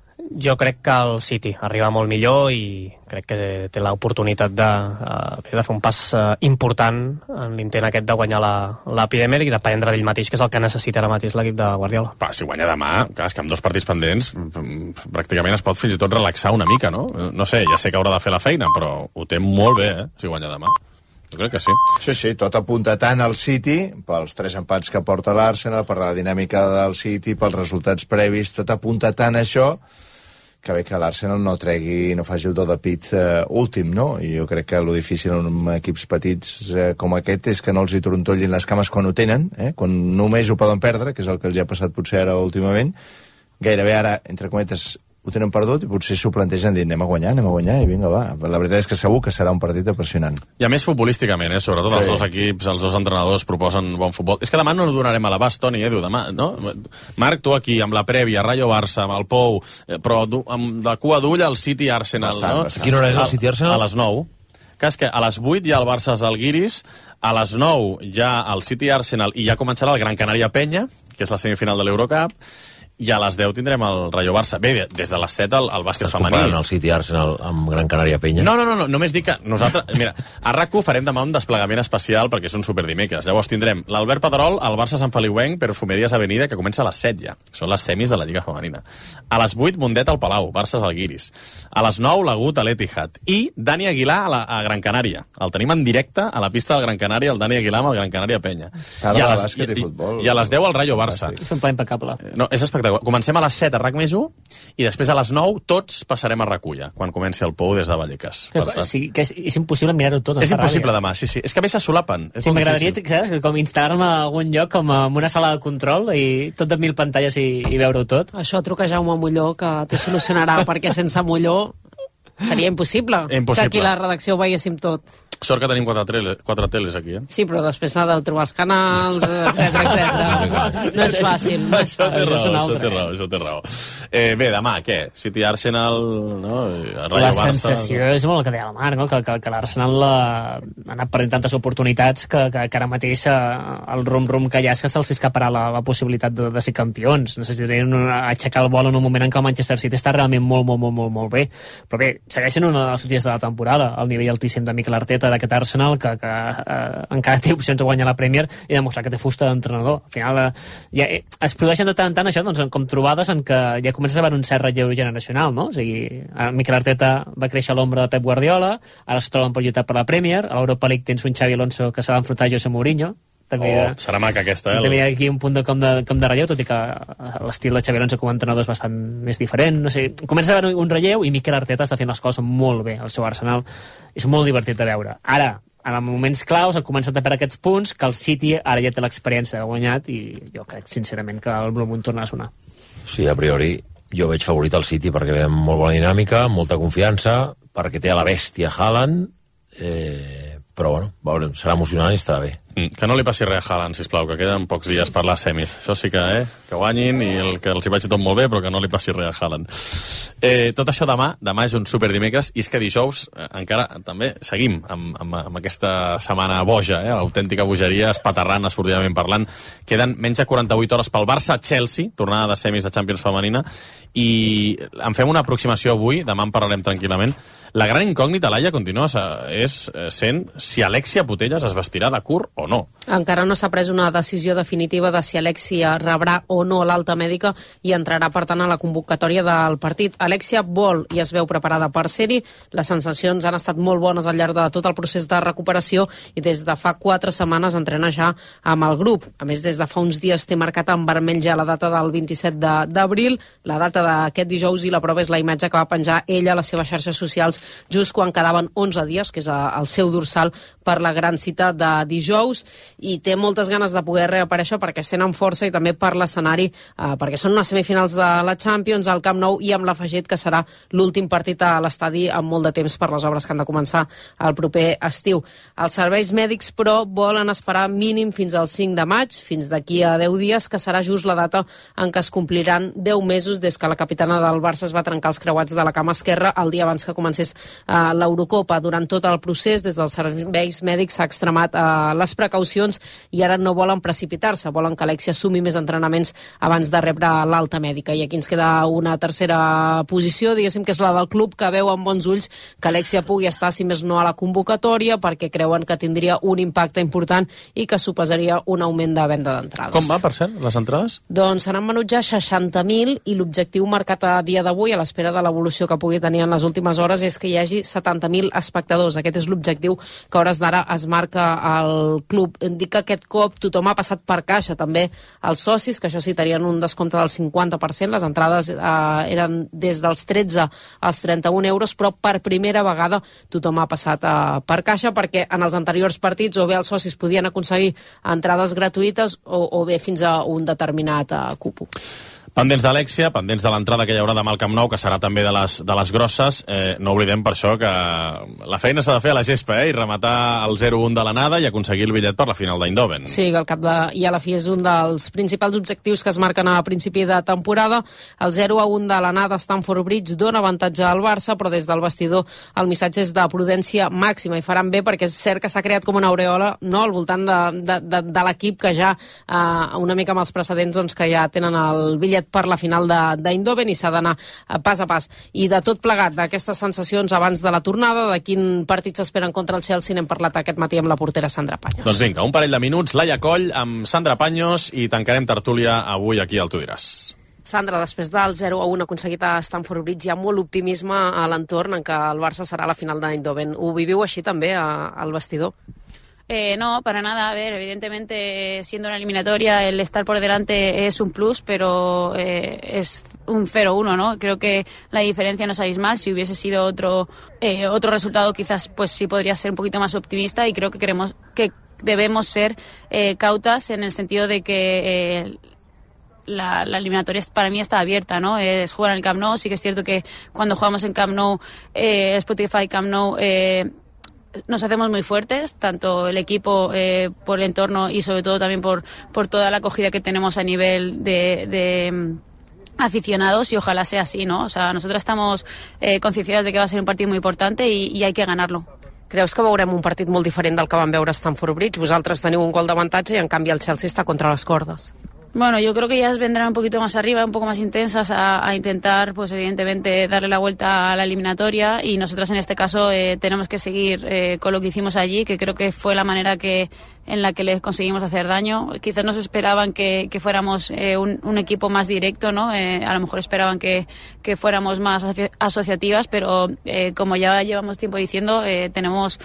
Jo crec que el City arriba molt millor i crec que té l'oportunitat de, uh, de fer un pas uh, important en l'intent aquest de guanyar la, la Premier i de prendre d'ell mateix, que és el que necessita ara mateix l'equip de Guardiola. Pa, si guanya demà, clar, és que amb dos partits pendents pràcticament es pot fins i tot relaxar una mica, no? No sé, ja sé que haurà de fer la feina, però ho té molt bé, eh, si guanya demà. Jo crec que sí. Sí, sí, tot apunta tant al City, pels tres empats que porta l'Arsenal, per la dinàmica del City, pels resultats previs, tot apunta tant a això, que bé que l'Arsenal no tregui, no faci el do de pit eh, últim, no? I jo crec que el difícil en equips petits eh, com aquest és que no els hi trontollin les cames quan ho tenen, eh? Quan només ho poden perdre, que és el que els ha passat potser ara últimament. Gairebé ara, entre cometes, ho tenen perdut i potser s'ho plantegen dient anem a guanyar, anem a guanyar i vinga, va. La veritat és que segur que serà un partit apassionant. I a més futbolísticament, eh? Sobretot sí. Els dos equips, els dos entrenadors proposen bon futbol. És que demà no donarem a l'abast, Toni, Edu, demà, no? Marc, tu aquí, amb la prèvia, Rayo Barça, amb el Pou, però amb la cua d'ull al City Arsenal, bastant, no? Bastant. Quina hora és el City Arsenal? A les nou. Que és que a les vuit hi ha el Barça Zalgiris, a les nou hi ha el City Arsenal i ja començarà el Gran Canària Penya, que és la semifinal de l'Eurocup, i a les deu tindrem el Rayo Barça. Bé, des de les set el, el bàsquet femení. Estàs comparant el City Arsenal amb Gran Canària Penya? No, no, no, no, només dic que nosaltres... Mira, a R A C u farem demà un desplegament especial perquè són superdimecres. Llavors tindrem l'Albert Pedrol, el Barça Sant Feliuenc, Perfumeries Avenida, que comença a les set ja. Són les semis de la Lliga Femenina. A les vuit, Mundet al Palau, Barça Zalgiris. A les nou, l'Agut a l'Etihad. I Dani Aguilar a, la, a Gran Canària. El tenim en directe a la pista del Gran Canària, el Dani Aguilar amb el Gran Canària Penya. I a, les, i, i, i a les deu, el Rayo Barça. És un pla impecable. No, és espectacular. Comencem a les set a R A C més u i després a les nou tots passarem a R A C u ja, quan comenci el Pou des de Vallecas. Tant... Sí, que és, és impossible mirar-ho tot. És impossible ràdio. Demà, sí, sí. És que a més se solapen. Sí, m'agradaria, saps, com instal·lar-me a algun lloc com en una sala de control i tot de mil pantalles i, i veure-ho tot. Això truca Jaume Molló, que t'ho solucionarà, perquè sense Molló seria impossible, impossible que aquí a la redacció ho veiéssim tot. Sort que tenim quatre, teles, quatre teles aquí, eh? Sí, però després s'ha de trobar els canals, etcètera, etcètera. No és fàcil, no és fàcil. Té raó, això té raó, això té raó. Eh, bé, demà, què? City Arsenal, no? Rayo la Barça... sensació és molt el que deia la Marc, no? que, que, que l'Arsenal ha anat perdent tantes oportunitats que, que, que ara mateix el rum-rum que hi ha és que se'ls escaparà la, la possibilitat de, de ser campions. Necessitarien aixecar el vol en un moment en què el Manchester City està realment molt, molt, molt, molt, molt bé. Però bé, segueixen una de les sortides de la temporada, el nivell altíssim de Mikel Arteta, d'aquest Arsenal, que, que eh, encara té opcions de guanyar la Premier i demostrar que té fusta d'entrenador. Al final eh, ja, eh, es produeixen de tant en tant això, doncs, com trobades en què ja comences a veure un cert relleu generacional, no? O sigui, Mikel Arteta va créixer a l'ombra de Pep Guardiola, ara es troben per lluitar per la Premier, a l'Europa League tens un Xavi Alonso que s'ha d'enfrontar a José Mourinho. També, oh, serà maca aquesta, eh? També hi ha aquí un punt de com, de com de relleu, tot i que l'estil de Xavi Alonso com a entrenador és bastant més diferent. No sé, comença a haver un relleu i Mikel Arteta està fent les coses molt bé. El seu Arsenal és molt divertit de veure. Ara, en moments claus ha començat a perdre aquests punts que el City ara ja té l'experiència de guanyat i jo crec sincerament que el Blue Moon torna a sonar. Sí, a priori jo veig favorit al City perquè ve amb molt bona dinàmica, molta confiança, perquè té a la bèstia Haaland, eh, però bueno, veure, serà emocionant i estarà bé. Mm, que no li passi res a Haaland, sisplau, que queden pocs dies per les semis. Això sí que, eh, que guanyin i el que els hi vagi tot molt bé, però que no li passi res a Haaland. Eh, tot això demà, demà és un superdimecres, i és que dijous eh, encara també seguim amb, amb, amb aquesta setmana boja, eh, l'autèntica bogeria, espaterrant esportivament parlant. Queden menys de quaranta-vuit hores pel Barça-Chelsea, tornada de semis de Champions femenina, i en fem una aproximació avui, demà en parlarem tranquil·lament. La gran incògnita, Laia, continua és sent si Alexia Putellas es vestirà de curt o no. Encara no s'ha pres una decisió definitiva de si Alexia rebrà o no l'alta mèdica i entrarà, per tant, a la convocatòria del partit. Alexia vol i es veu preparada per ser-hi. Les sensacions han estat molt bones al llarg de tot el procés de recuperació i des de fa quatre setmanes entrena ja amb el grup. A més, des de fa uns dies té marcat en vermell ja la data del vint-i-set d'abril, la data d'aquest dijous, i la prova és la imatge que va penjar ella a les seves xarxes socials just quan quedaven onze dies, que és el seu dorsal, per la gran cita de dijous i té moltes ganes de poder reaparèixer perquè sent amb força i també per l'escenari, eh, perquè són unes semifinals de la Champions al Camp Nou i amb l'afegit que serà l'últim partit a l'estadi amb molt de temps per les obres que han de començar el proper estiu. Els serveis mèdics, però, volen esperar mínim fins al cinc de maig, fins d'aquí a deu dies, que serà just la data en què es compliran deu mesos des que la capitana del Barça es va trencar els creuats de la cama esquerra el dia abans que comencés eh, l'Eurocopa. Durant tot el procés, des dels serveis mèdics s'ha extremat eh, les precaucions i ara no volen precipitar-se, volen que Alexia assumi més entrenaments abans de rebre l'alta mèdica. I aquí ens queda una tercera posició, diguéssim que és la del club, que veu amb bons ulls que Alexia pugui estar, si més no, a la convocatòria, perquè creuen que tindria un impacte important i que suposaria un augment de venda d'entrades. Com va, per cert, les entrades? Doncs se n'han venut ja seixanta mil i l'objectiu marcat a dia d'avui, a l'espera de l'evolució que pugui tenir en les últimes hores, és que hi hagi setanta mil espectadors. Aquest és l'objectiu que a hores d'ara es marca al club. Dic que aquest cop tothom ha passat per caixa, també els socis, que això sí tenien un descompte del cinquanta per cent, les entrades eh, eren des dels tretze als trenta-un euros, però per primera vegada tothom ha passat eh, per caixa, perquè en els anteriors partits o bé els socis podien aconseguir entrades gratuïtes o, o bé fins a un determinat eh, cupo. Pendents d'Alexia, pendents de l'entrada que hi haurà demà al Camp Nou, que serà també de les, de les grosses. Eh, no oblidem per això que la feina s'ha de fer a la gespa, eh, i rematar el zero un de l'anada i aconseguir el bitllet per la final d'Eindhoven. Sí, al cap de, i a la fi és un dels principals objectius que es marquen a principi de temporada. El zero a un de l'anada a Stamford Bridge dona avantatge al Barça, però des del vestidor el missatge és de prudència màxima, i faran bé perquè és cert que s'ha creat com una aureola, no?, al voltant de, de, de, de l'equip, que ja eh, una mica amb els precedents, doncs, que ja tenen el bitllet per la final d'Eindhoven i s'ha d'anar pas a pas. I de tot plegat, d'aquestes sensacions abans de la tornada, de quin partit s'esperen contra el Chelsea, n'hem parlat aquest matí amb la portera Sandra Paños. Doncs vinga, un parell de minuts, Laia Coll amb Sandra Paños, i tancarem tertúlia avui aquí al Tu diràs. Sandra, després del zero a un aconseguit a Stamford Bridge, hi ha molt optimisme a l'entorn en què el Barça serà a la final d'Eindhoven. Ho viviu així també al vestidor? Eh, no, para nada. A ver, evidentemente, siendo una eliminatoria, el estar por delante es un plus, pero eh, es un cero uno, ¿no? Creo que la diferencia no es abismal. Si hubiese sido otro eh, otro resultado, quizás pues sí podría ser un poquito más optimista, y creo que queremos que debemos ser eh, cautas en el sentido de que eh, La, la eliminatoria para mí está abierta, ¿no? Es jugar en el Camp Nou. Sí que es cierto que cuando jugamos en Camp Nou, eh, Spotify Camp Nou, eh, nos hacemos muy fuertes, tanto el equipo eh, por el entorno y sobre todo también por, por toda la acogida que tenemos a nivel de, de um, aficionados, y ojalá sea así, ¿no? O sea, nosotros estamos eh, concienciadas de que va a ser un partido muy importante y, y hay que ganarlo. Creus que veurem un partit molt diferent del que vam veure a Stamford Bridge? Vosaltres teniu un gol d'avantatge i en canvi el Chelsea està contra les cordes. Bueno, yo creo que ellas vendrán un poquito más arriba, un poco más intensas a, a intentar, pues evidentemente, darle la vuelta a la eliminatoria, y nosotras en este caso eh, tenemos que seguir eh, con lo que hicimos allí, que creo que fue la manera que en la que les conseguimos hacer daño. Quizás nos esperaban que, que fuéramos eh, un, un equipo más directo, ¿no? Eh, a lo mejor esperaban que, que fuéramos más asociativas, pero eh, como ya llevamos tiempo diciendo, eh, tenemos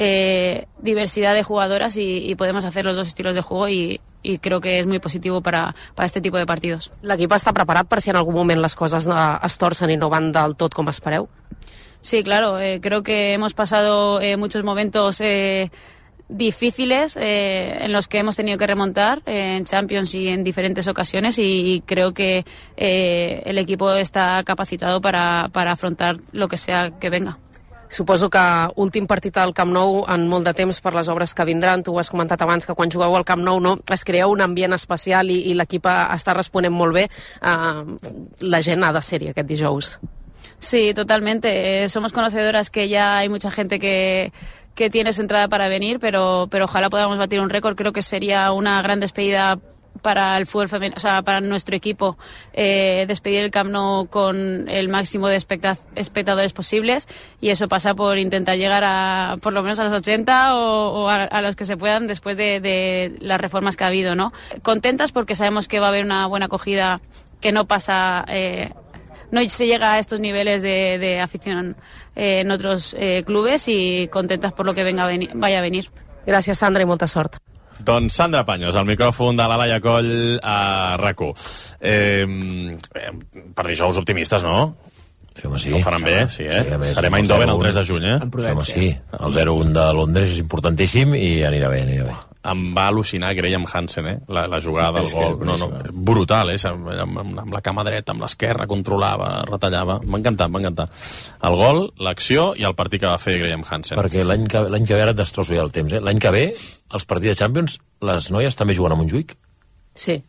eh, diversidad de jugadoras y, y podemos hacer los dos estilos de juego, y y creo que es muy positivo para, para este tipo de partidos. L'equip està preparat per si en algun moment les coses eh, es torcen i no van del tot com espereu? Sí, claro. Eh, creo que hemos pasado eh, muchos momentos eh, difíciles eh, en los que hemos tenido que remontar eh, en Champions y en diferentes ocasiones, y, y creo que eh, el equipo está capacitado para, para afrontar lo que sea que venga. Suposo que últim partit al Camp Nou en molt de temps per les obres que vindran. Tu ho has comentat abans, que quan jugueu al Camp Nou, no, es crea un ambient especial i, i l'equip està responent molt bé. Uh, la gent ha de ser-hi aquest dijous. Sí, totalmente. Eh, somos conocedoras que ya hay mucha gente que, que tiene su entrada para venir, pero, pero ojalá podamos batir un récord. Creo que sería una gran despedida para el fútbol femenino, o sea, para nuestro equipo, eh, despedir el Camp Nou con el máximo de espectadores posibles, y eso pasa por intentar llegar a por lo menos a los ochenta o, o a, a los que se puedan después de, de las reformas que ha habido, ¿no? Contentas porque sabemos que va a haber una buena acogida, que no pasa, eh, no se llega a estos niveles de, de afición eh, en otros eh, clubes, y contentas por lo que venga a venir, vaya a venir. Gràcies, Sandra, i molta sort. Doncs Sandra Paños, al micròfon de la Laia Coll a RAC u. Eh, per dijous optimistes, no? Sí, home, sí. Ho faran bé, sí, eh? Sí, a més, Serem a Eindhoven el tres de juny, eh? Sí, home, sí. El zero un de Londres és importantíssim i anirà bé, anirà bé. Em va al·lucinar Graham Hansen, eh? La, la jugada del gol. No, no, brutal, eh? Amb, amb, amb la cama dreta, amb l'esquerra, controlava, retallava. M'ha encantat, m'ha encantat. El gol, l'acció i el partit que va fer Graham Hansen. Perquè l'any que, l'any que ve, ara et destrosso ja el temps, eh? L'any que ve, els partits de Champions, les noies també juguen a Montjuïc? Sí.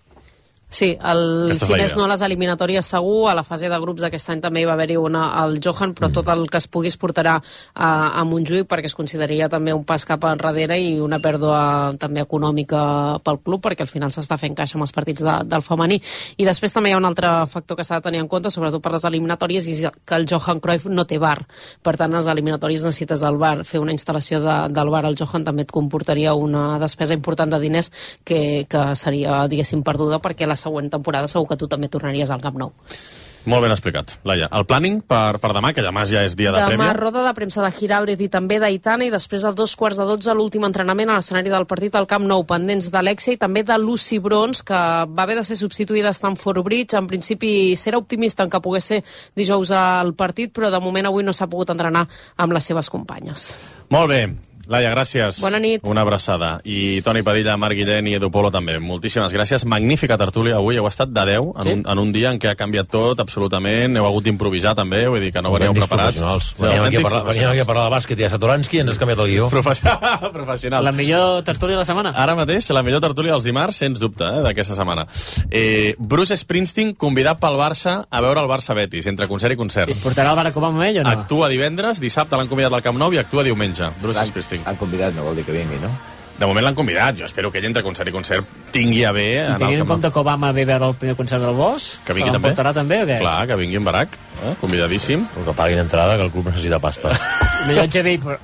Sí, el, si més no les eliminatòries segur, a la fase de grups d'aquest any també hi va haver-hi una al Johan, però mm. tot el que es pugui es portarà a, a Montjuïc perquè es consideraria també un pas cap enrere i una pèrdua també econòmica pel club, perquè al final s'està fent caixa amb els partits de, del femení. I després també hi ha un altre factor que s'ha de tenir en compte, sobretot per les eliminatòries, i és que el Johan Cruyff no té bar. Per tant, els eliminatoris necessites el bar. Fer una instal·lació de, del bar al Johan també et comportaria una despesa important de diners que, que seria, diguéssim, perduda, perquè la següent temporada segur que tu també tornaries al Camp Nou. Molt ben explicat, Laia. El planning per, per demà, que demà ja és dia de demà, prèvia. Demà roda de premsa de Giraldez i també d'Aitana, i després a dos quarts de dotze l'últim entrenament a l'escenari del partit al Camp Nou, pendents d'Alexia i també de Lucy Bronze, que va haver de ser substituïda a Stamford Bridge. En principi s'era optimista en que pogués ser dijous al partit, però de moment avui no s'ha pogut entrenar amb les seves companyes. Molt bé. Laia, gràcies. Bona nit. Una abraçada. I Toni Padilla, Marc Guillén i Edu Polo també. Moltíssimes gràcies. Magnífica tertúlia avui. Heu estat de deu en, sí? un, en un dia en què ha canviat tot, absolutament. Heu hagut d'improvisar també, vull dir que no veníeu preparats. Veníem aquí, veníem aquí a parlar de bàsquet i a Satoransky i ens has canviat el guió. Professional. La millor tertúlia de la setmana. Ara mateix, la millor tertúlia dels dimarts, sens dubte, eh, d'aquesta setmana. Eh, Bruce Springsteen convidat pel Barça a veure el Barça-Betis, entre concert i concert. Es portarà el Barack Obama amb ell o no? Actua divendres, dissabte l'han convidat al Camp Nou i actua diumenge. Bruce Springsteen. Han convidat, no vol dir que vingui, no? De moment l'han convidat. Jo espero que ell entre concert i concert tingui a bé... I tenint en compte que Obama ve a veure el primer concert del Bosch, que vingui també. Portarà també o què? Clar, que vingui en Barack, eh? Convidadíssim. Però que paguin entrada, que el club necessita pasta. Millor G B, però...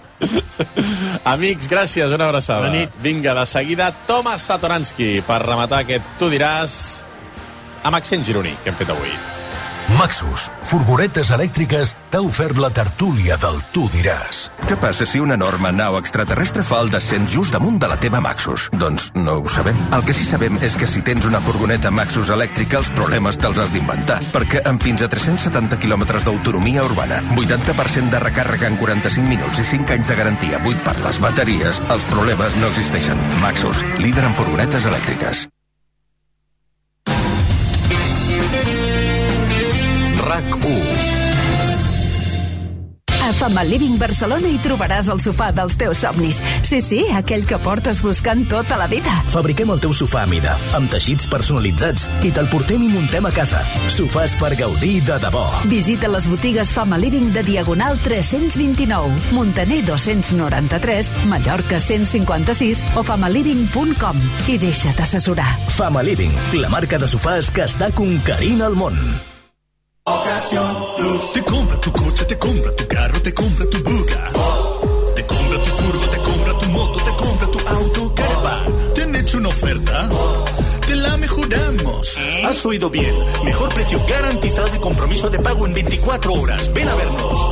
Amics, gràcies, una abraçada. Bona nit. Vinga, de seguida, Thomas Satoransky per rematar aquest Tu diràs amb accent gironí que hem fet avui. Maxus, furgonetes elèctriques, t'ha ofert la tertúlia del Tu diràs. Què passa si una enorme nau extraterrestre fa el descent just damunt de la teva Maxus? Doncs no ho sabem. El que sí sabem és que si tens una furgoneta Maxus elèctrica, els problemes te'ls has d'inventar. Perquè amb fins a tres-cents setanta quilòmetres d'autonomia urbana, vuitanta per cent de recàrrega en quaranta-cinc minuts i cinc anys de garantia buit per les bateries, els problemes no existeixen. Maxus, líder en furgonetes elèctriques. RAC u. A Family Living Barcelona hi trobaràs el sofà dels teus somnis. Sí, sí, aquell que portes buscant tota la vida. Fabriquem el teu sofà a mida, amb teixits personalitzats, i te'l portem i muntem a casa. Sofàs per gaudir de debò. Visita les botigues Family Living de Diagonal tres-cents vint-i-nou, Montaner dos-cents noranta-tres, Mallorca cent cinquanta-sis o familiving punt com i deixa't assessorar. Family Living, la marca de sofàs que està conquerint el món. Te compra tu coche, te compra tu carro, te compra tu buga. Te compra tu furgo, te compra tu moto, te compra tu auto, caravan. ¿Te han hecho una oferta? Te la mejoramos. Has oído bien. Mejor precio garantizado y compromiso de pago en veinticuatro horas. Ven a vernos.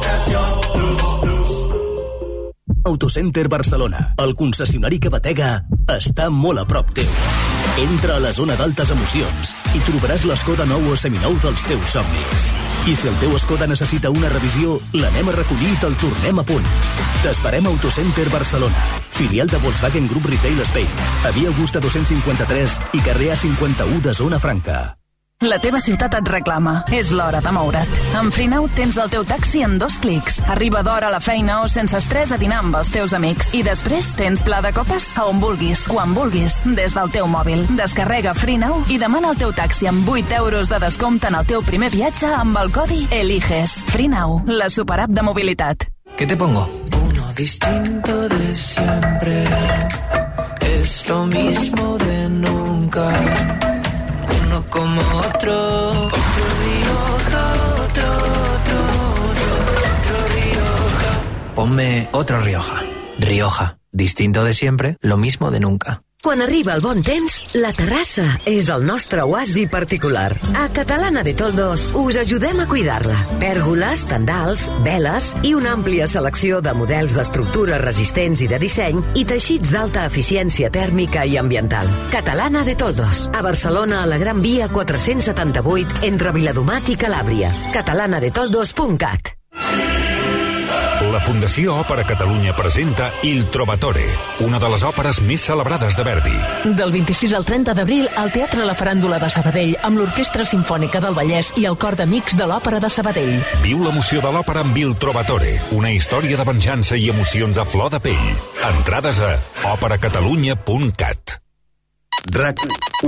Autocenter Barcelona, el concessionari que batega, està molt a prop teu. Entra a la zona d'altes emocions i trobaràs l'Skoda nou o seminou dels teus somnis. I si el teu Skoda necessita una revisió, l'anem a recollir i te'l tornem a punt. T'esperem a Autocenter Barcelona, filial de Volkswagen Group Retail Spain, a Via Augusta dos-cents cinquanta-tres i carrer A cinquanta-u de Zona Franca. La teva ciutat et reclama. És l'hora de moure't. Amb Freenow tens el teu taxi en dos clics. Arriba d'hora a la feina o sense estrès a dinar amb els teus amics. I després tens pla de copes a on vulguis, quan vulguis, des del teu mòbil. Descarrega Freenow i demana el teu taxi amb vuit euros de descompte en el teu primer viatge amb el codi ELIGES. Freenow, la superapp de mobilitat. ¿Qué te pongo? Uno distinto de siempre. Es lo mismo de nunca. Uno como otro, otro Rioja, otro, otro, otro, otro Rioja. Ponme otro Rioja. Rioja, distinto de siempre, lo mismo de nunca. Quan arriba el bon temps, la terrassa és el nostre oasi particular. A Catalana de Toldos us ajudem a cuidar-la. Pèrgoles, tendals, veles i una àmplia selecció de models d'estructures resistents i de disseny i teixits d'alta eficiència tèrmica i ambiental. Catalana de Toldos, a Barcelona, a la Gran Via quatre-cents setanta-vuit, entre Viladomat i Calàbria. catalana de toldos punt cat. La Fundació Òpera Catalunya presenta Il Trovatore, una de les òperes més celebrades de Verdi. Del vint-i-sis al trenta d'abril, al Teatre La Faràndula de Sabadell, amb l'Orquestra Simfònica del Vallès i el Cor d'Amics de l'Òpera de Sabadell. Viu l'emoció de l'òpera amb Il Trovatore, una història de venjança i emocions a flor de pell. Entrades a òpera catalunya punt cat. RAC u.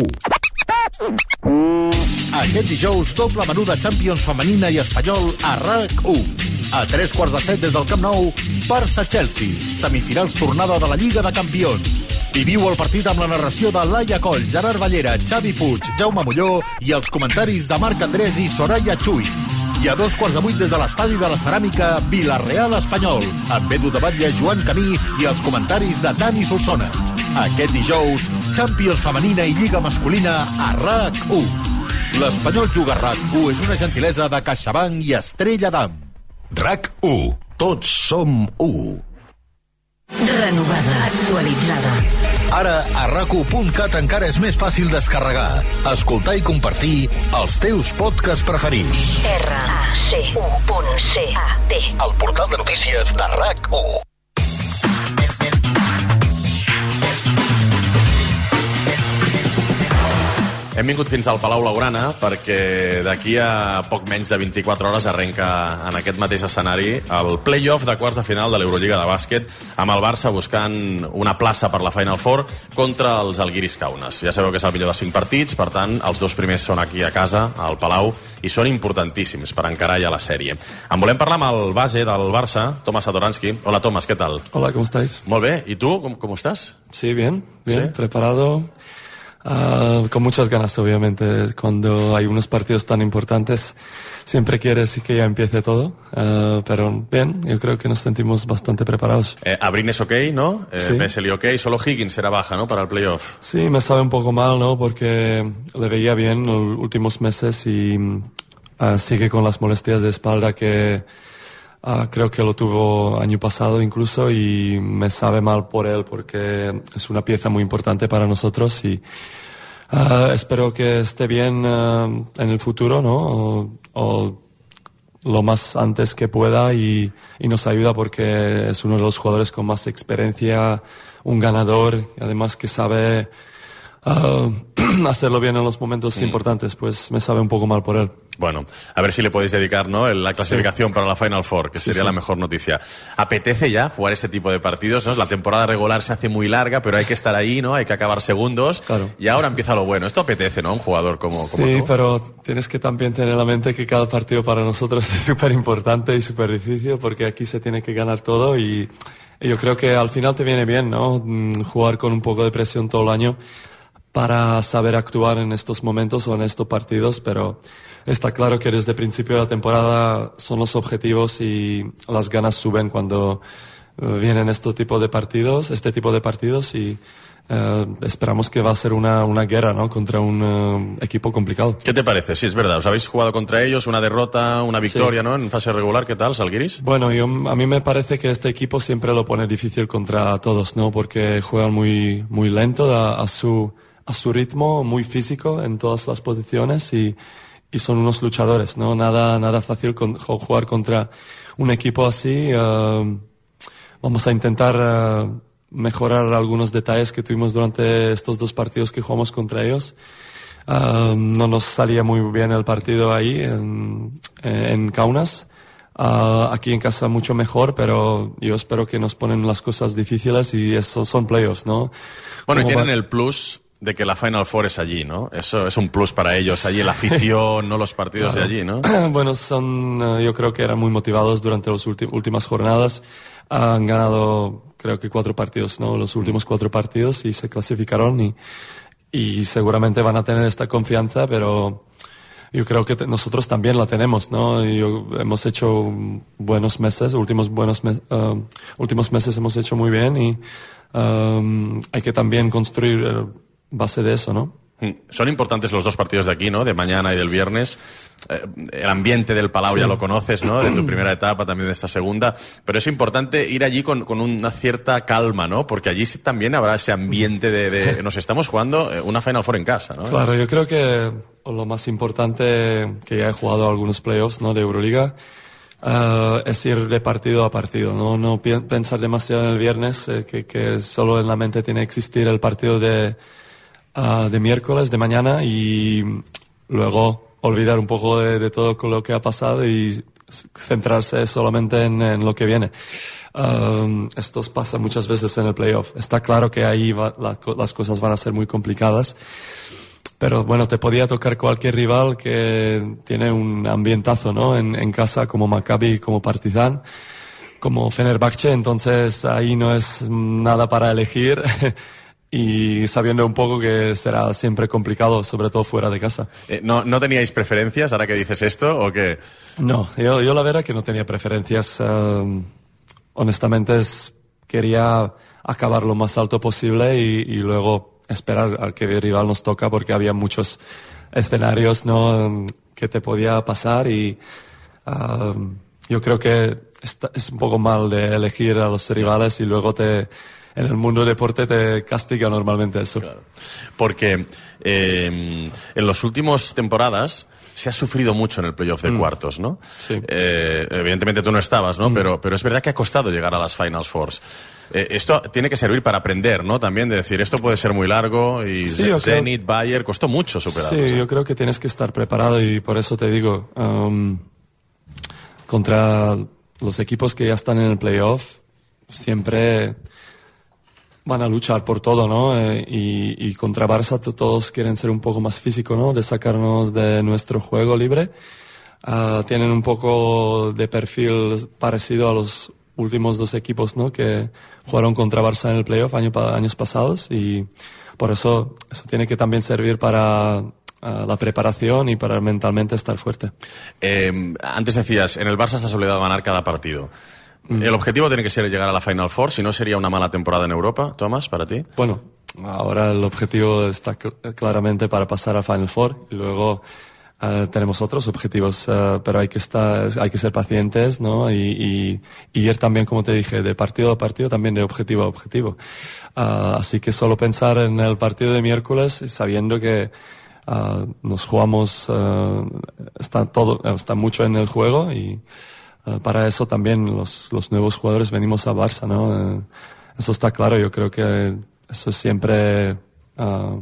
Aquest dijous, doble menú de Champions femenina i espanyol a RAC u. A tres quarts de set des del Camp Nou, Barça-Chelsea, semifinals tornada de la Lliga de Campions. Viviu el partit amb la narració de Laia Coll, Gerard Ballera, Xavi Puig, Jaume Molló i els comentaris de Marc Andrés i Soraya Chuy. I a dos quarts de vuit des de l'estadi de la Ceràmica, Vilareal-Espanyol, amb Edu de Batlle, Joan Camí i els comentaris de Dani Solsona. Aquest dijous, Champions femenina i Lliga masculina a RAC u. L'Espanyol juga a RAC u és una gentilesa de CaixaBank i Estrella d'Am. RAC u. Tots som u. Renovada, actualitzada. Ara a rac u punt cat encara és més fàcil descarregar, escoltar i compartir els teus podcasts preferits. R A C U punt C A T. El portal de notícies de RAC u. Hem vingut fins al Palau Blaugrana perquè d'aquí a poc menys de vint-i-quatre hores arrenca en aquest mateix escenari el play-off de quarts de final de l'Eurolliga de bàsquet, amb el Barça buscant una plaça per la Final Four contra els Algiris Kaunas. Ja sabeu que és el millor de cinc partits, per tant, els dos primers són aquí a casa, al Palau, i són importantíssims per encarar ja la sèrie. En volem parlar amb el base del Barça, Tomas Satoransky. Hola, Tomas, ¿qué tal? Hola, ¿cómo estáis? Molt bé, ¿y tú? ¿Cómo, cómo estás? Sí, bien, bien, ¿Sí? preparado. Uh, con muchas ganas, obviamente. Cuando hay unos partidos tan importantes, siempre quieres que ya empiece todo. Uh, pero bien, yo creo que nos sentimos bastante preparados. Eh, Abrines es ok, ¿no? Eh, Sí. Vesely ok, solo Higgins será baja, ¿no? Para el playoff. Sí, me sabe un poco mal, ¿no? Porque le veía bien los últimos meses y uh, sigue con las molestias de espalda que uh, creo que lo tuvo año pasado incluso, y me sabe mal por él porque es una pieza muy importante para nosotros y uh, espero que esté bien uh, en el futuro, ¿no? O, o lo más antes que pueda y, y nos ayuda porque es uno de los jugadores con más experiencia, un ganador, y además que sabe uh, hacerlo bien en los momentos Mm. importantes. Pues me sabe un poco mal por él. Bueno, a ver si le podéis dedicar, ¿no?, la clasificación para la Final Four, que Sí, sería sí. la mejor noticia. ¿Apetece ya jugar este tipo de partidos, ¿no? La temporada regular se hace muy larga, pero hay que estar ahí, ¿no? Hay que acabar segundos. Claro. Y ahora empieza lo bueno. Esto apetece, ¿no? Un jugador como, como Sí, tú. pero tienes que también tener en la mente que cada partido para nosotros es súper importante y súper difícil porque aquí se tiene que ganar todo y, y yo creo que al final te viene bien, ¿no? Mm, Jugar con un poco de presión todo el año para saber actuar en estos momentos o en estos partidos, pero está claro que desde el principio de la temporada son los objetivos y las ganas suben cuando eh, vienen este tipo de partidos, este tipo de partidos y eh, esperamos que va a ser una, una guerra, ¿no?, contra un eh, equipo complicado. ¿Qué te parece? Sí, es verdad. Os habéis jugado contra ellos, una derrota, una victoria, Sí. ¿no? En fase regular. ¿Qué tal, Žalgiris? Bueno, yo, a mí me parece que este equipo siempre lo pone difícil contra todos, ¿no? Porque juegan muy, muy lento a, a su, a su ritmo, muy físico en todas las posiciones y, y son unos luchadores, ¿no? Nada, nada fácil con, jugar contra un equipo así. Uh, vamos a intentar uh, mejorar algunos detalles que tuvimos durante estos dos partidos que jugamos contra ellos. Uh, no nos salía muy bien el partido ahí en, en Kaunas. Uh, aquí en casa mucho mejor, pero yo espero que nos ponen las cosas difíciles y eso son playoffs, ¿no? Bueno, y Como tienen va- el plus de que la Final Four es allí, ¿no? Eso es un plus para ellos. Allí la afición, no los partidos Claro. de allí, ¿no? Bueno, son, eh, yo creo que eran muy motivados durante las últimas jornadas. Han ganado, creo que cuatro partidos, ¿no? Los últimos cuatro partidos y se clasificaron y, y seguramente van a tener esta confianza, pero yo creo que te, nosotros también la tenemos, ¿no? Yo, hemos hecho buenos meses, últimos buenos me, uh, últimos meses hemos hecho muy bien y um, hay que también construir uh, base de eso, ¿no? Son importantes los dos partidos de aquí, ¿no? De mañana y del viernes. Eh, el ambiente del Palau sí. Ya lo conoces, ¿no? De tu primera etapa, también de esta segunda. Pero es importante ir allí con, con una cierta calma, ¿no? Porque allí sí también habrá ese ambiente de, de... Nos estamos jugando una Final Four en casa, ¿no? Claro, yo creo que lo más importante, que ya he jugado algunos playoffs, ¿no? De Euroliga, uh, es ir de partido a partido, ¿no? No pi- pensar demasiado en el viernes, eh, que, que solo en la mente tiene que existir el partido de... Uh, de miércoles, de mañana, y luego olvidar un poco de, de todo lo que ha pasado y centrarse solamente en, en lo que viene. Um, esto pasa muchas veces en el playoff. Está claro que ahí va, la, las cosas van a ser muy complicadas, pero bueno, te podía tocar cualquier rival que tiene un ambientazo, ¿no? En, en casa, como Maccabi, como Partizan, como Fenerbahce, entonces ahí no es nada para elegir. Y sabiendo un poco que será siempre complicado, sobre todo fuera de casa. Eh, ¿no, ¿No teníais preferencias ahora que dices esto o qué? No, yo, yo la verdad que no tenía preferencias. Uh, honestamente es, quería acabar lo más alto posible y, y luego esperar a que el rival nos toca, porque había muchos escenarios, ¿no? Que te podía pasar y uh, yo creo que está, es un poco mal de elegir a los rivales y luego te... En el mundo del deporte te castiga normalmente eso. Claro. Porque eh, en las últimas temporadas se ha sufrido mucho en el playoff de mm. cuartos, ¿no? Sí. Eh, evidentemente tú no estabas, ¿no? Mm. Pero, pero es verdad que ha costado llegar a las Finals Fours. Eh, esto tiene que servir para aprender, ¿no? También de decir, esto puede ser muy largo y sí, Zenit, creo... Bayer, costó mucho superarlo. Sí, ¿sabes? Yo creo que tienes que estar preparado y por eso te digo, um, contra los equipos que ya están en el playoff, siempre... van a luchar por todo, ¿no? Eh, y, y contra Barça todos quieren ser un poco más físico, ¿no? De sacarnos de nuestro juego libre. Uh, tienen un poco de perfil parecido a los últimos dos equipos, ¿no? Que jugaron contra Barça en el playoff año, años pasados y por eso eso tiene que también servir para uh, la preparación y para mentalmente estar fuerte. Eh, antes decías, en el Barça estás obligado a ganar cada partido. ¿El objetivo tiene que ser llegar a la Final Four? Si no, ¿sería una mala temporada en Europa, Tomás, para ti? Bueno, ahora el objetivo está cl- claramente para pasar a Final Four y luego uh, tenemos otros objetivos, uh, pero hay que estar, hay que ser pacientes, ¿no? Y, y, y ir también, como te dije, de partido a partido, también de objetivo a objetivo. Uh, así que solo pensar en el partido de miércoles, sabiendo que uh, nos jugamos, uh, está todo, está mucho en el juego y Uh, para eso también los, los nuevos jugadores venimos a Barça, ¿no? Uh, eso está claro, yo creo que eso es siempre uh,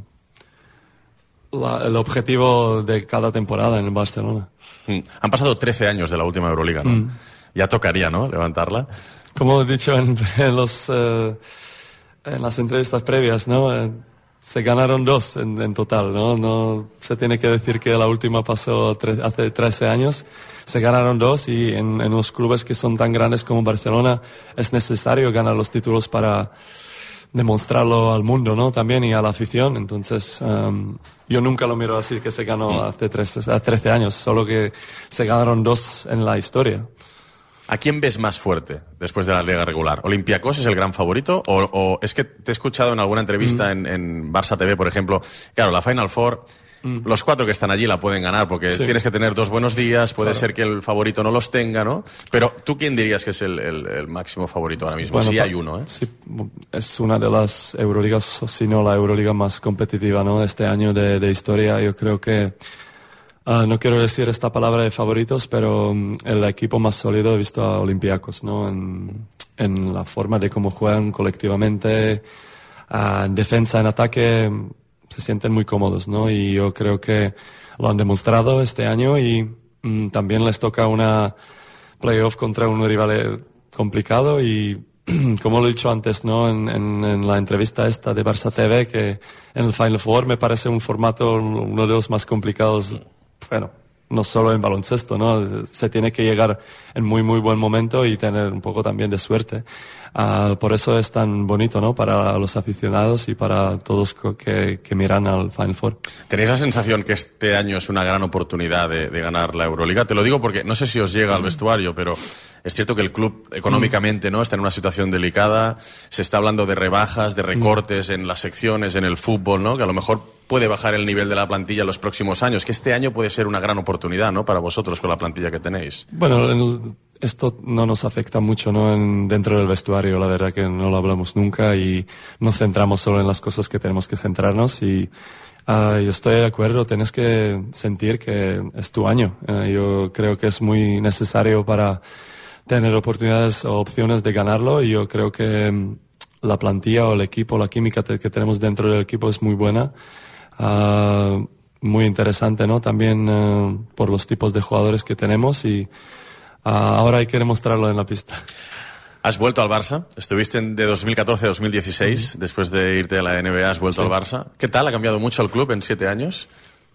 la, el objetivo de cada temporada en el Barcelona. Mm. Han pasado trece años de la última Euroliga, ¿no? Mm. Ya tocaría, ¿no? Levantarla. Como he dicho en, en, los, uh, en las entrevistas previas, ¿no? Uh, se ganaron dos en, en total, ¿no? No se tiene que decir que la última pasó tre- hace trece años. Se ganaron dos y en, en los clubes que son tan grandes como Barcelona es necesario ganar los títulos para demostrarlo al mundo, ¿no? También y a la afición. Entonces, um, yo nunca lo miro así que se ganó hace trece años, solo que se ganaron dos en la historia. ¿A quién ves más fuerte después de la liga regular? ¿Olympiacos es el gran favorito? ¿O, o es que te he escuchado en alguna entrevista mm. en, en Barça T V, por ejemplo? Claro, la Final Four, mm. los cuatro que están allí la pueden ganar porque sí. tienes que tener dos buenos días, puede claro. ser que el favorito no los tenga, ¿no? Pero ¿tú quién dirías que es el, el, el máximo favorito ahora mismo? Bueno, sí hay uno, ¿eh? Sí, es una de las Euroligas, si no la Euroliga más competitiva, ¿no? De este año de, de historia. Yo creo que Uh, no quiero decir esta palabra de favoritos, pero um, el equipo más sólido he visto a Olympiacos, ¿no? En, en la forma de cómo juegan colectivamente, uh, en defensa, en ataque, se sienten muy cómodos, ¿no? Y yo creo que lo han demostrado este año y um, también les toca una playoff contra un rival complicado y como lo he dicho antes, ¿no? En, en, en la entrevista esta de Barça T V, que en el Final Four me parece un formato uno de los más complicados. Bueno, no solo en baloncesto, ¿no? Se tiene que llegar en muy, muy buen momento y tener un poco también de suerte. Uh, por eso es tan bonito, ¿no? Para los aficionados y para todos que, que miran al Final Four. ¿Tenéis la sensación que este año es una gran oportunidad de, de ganar la Euroliga? Te lo digo porque no sé si os llega al vestuario, pero es cierto que el club económicamente, ¿no?, está en una situación delicada. Se está hablando de rebajas, de recortes en las secciones, en el fútbol, ¿no? Que a lo mejor puede bajar el nivel de la plantilla en los próximos años, que este año puede ser una gran oportunidad, ¿no?, para vosotros con la plantilla que tenéis. Bueno, el, esto no nos afecta mucho, ¿no?, en, dentro del vestuario. La verdad que no lo hablamos nunca y nos centramos solo en las cosas que tenemos que centrarnos. Y uh, yo estoy de acuerdo, tienes que sentir que es tu año. Uh, yo creo que es muy necesario para tener oportunidades o opciones de ganarlo, y yo creo que um, la plantilla o el equipo, la química te, que tenemos dentro del equipo es muy buena. Uh, muy interesante, ¿no? También uh, por los tipos de jugadores que tenemos, y uh, ahora hay que demostrarlo en la pista. Has vuelto al Barça, estuviste de dos mil catorce a dos mil dieciséis, uh-huh. Después de irte a la N B A has vuelto sí. al Barça. ¿Qué tal? ¿Ha cambiado mucho el club en siete años?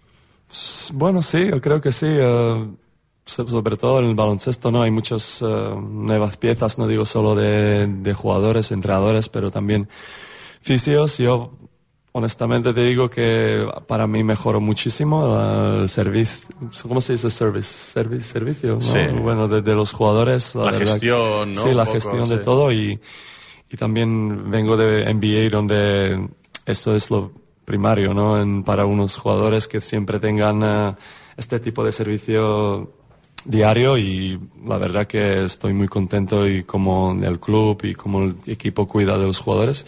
Bueno, sí, yo creo que sí. Uh, sobre todo en el baloncesto, ¿no? Hay muchas uh, nuevas piezas, no digo solo de, de jugadores, entrenadores, pero también fisios. Yo honestamente te digo que para mí mejoró muchísimo el servicio, ¿cómo se dice service? Service, servicio, ¿no? Sí. Bueno, de, de los jugadores. La, la verdad, gestión, ¿no? Sí, la poco, gestión sí. de todo, y, y también vengo de N B A, donde eso es lo primario, ¿no? En, para unos jugadores que siempre tengan uh, este tipo de servicio diario, y la verdad que estoy muy contento, y como el club y como el equipo cuida de los jugadores.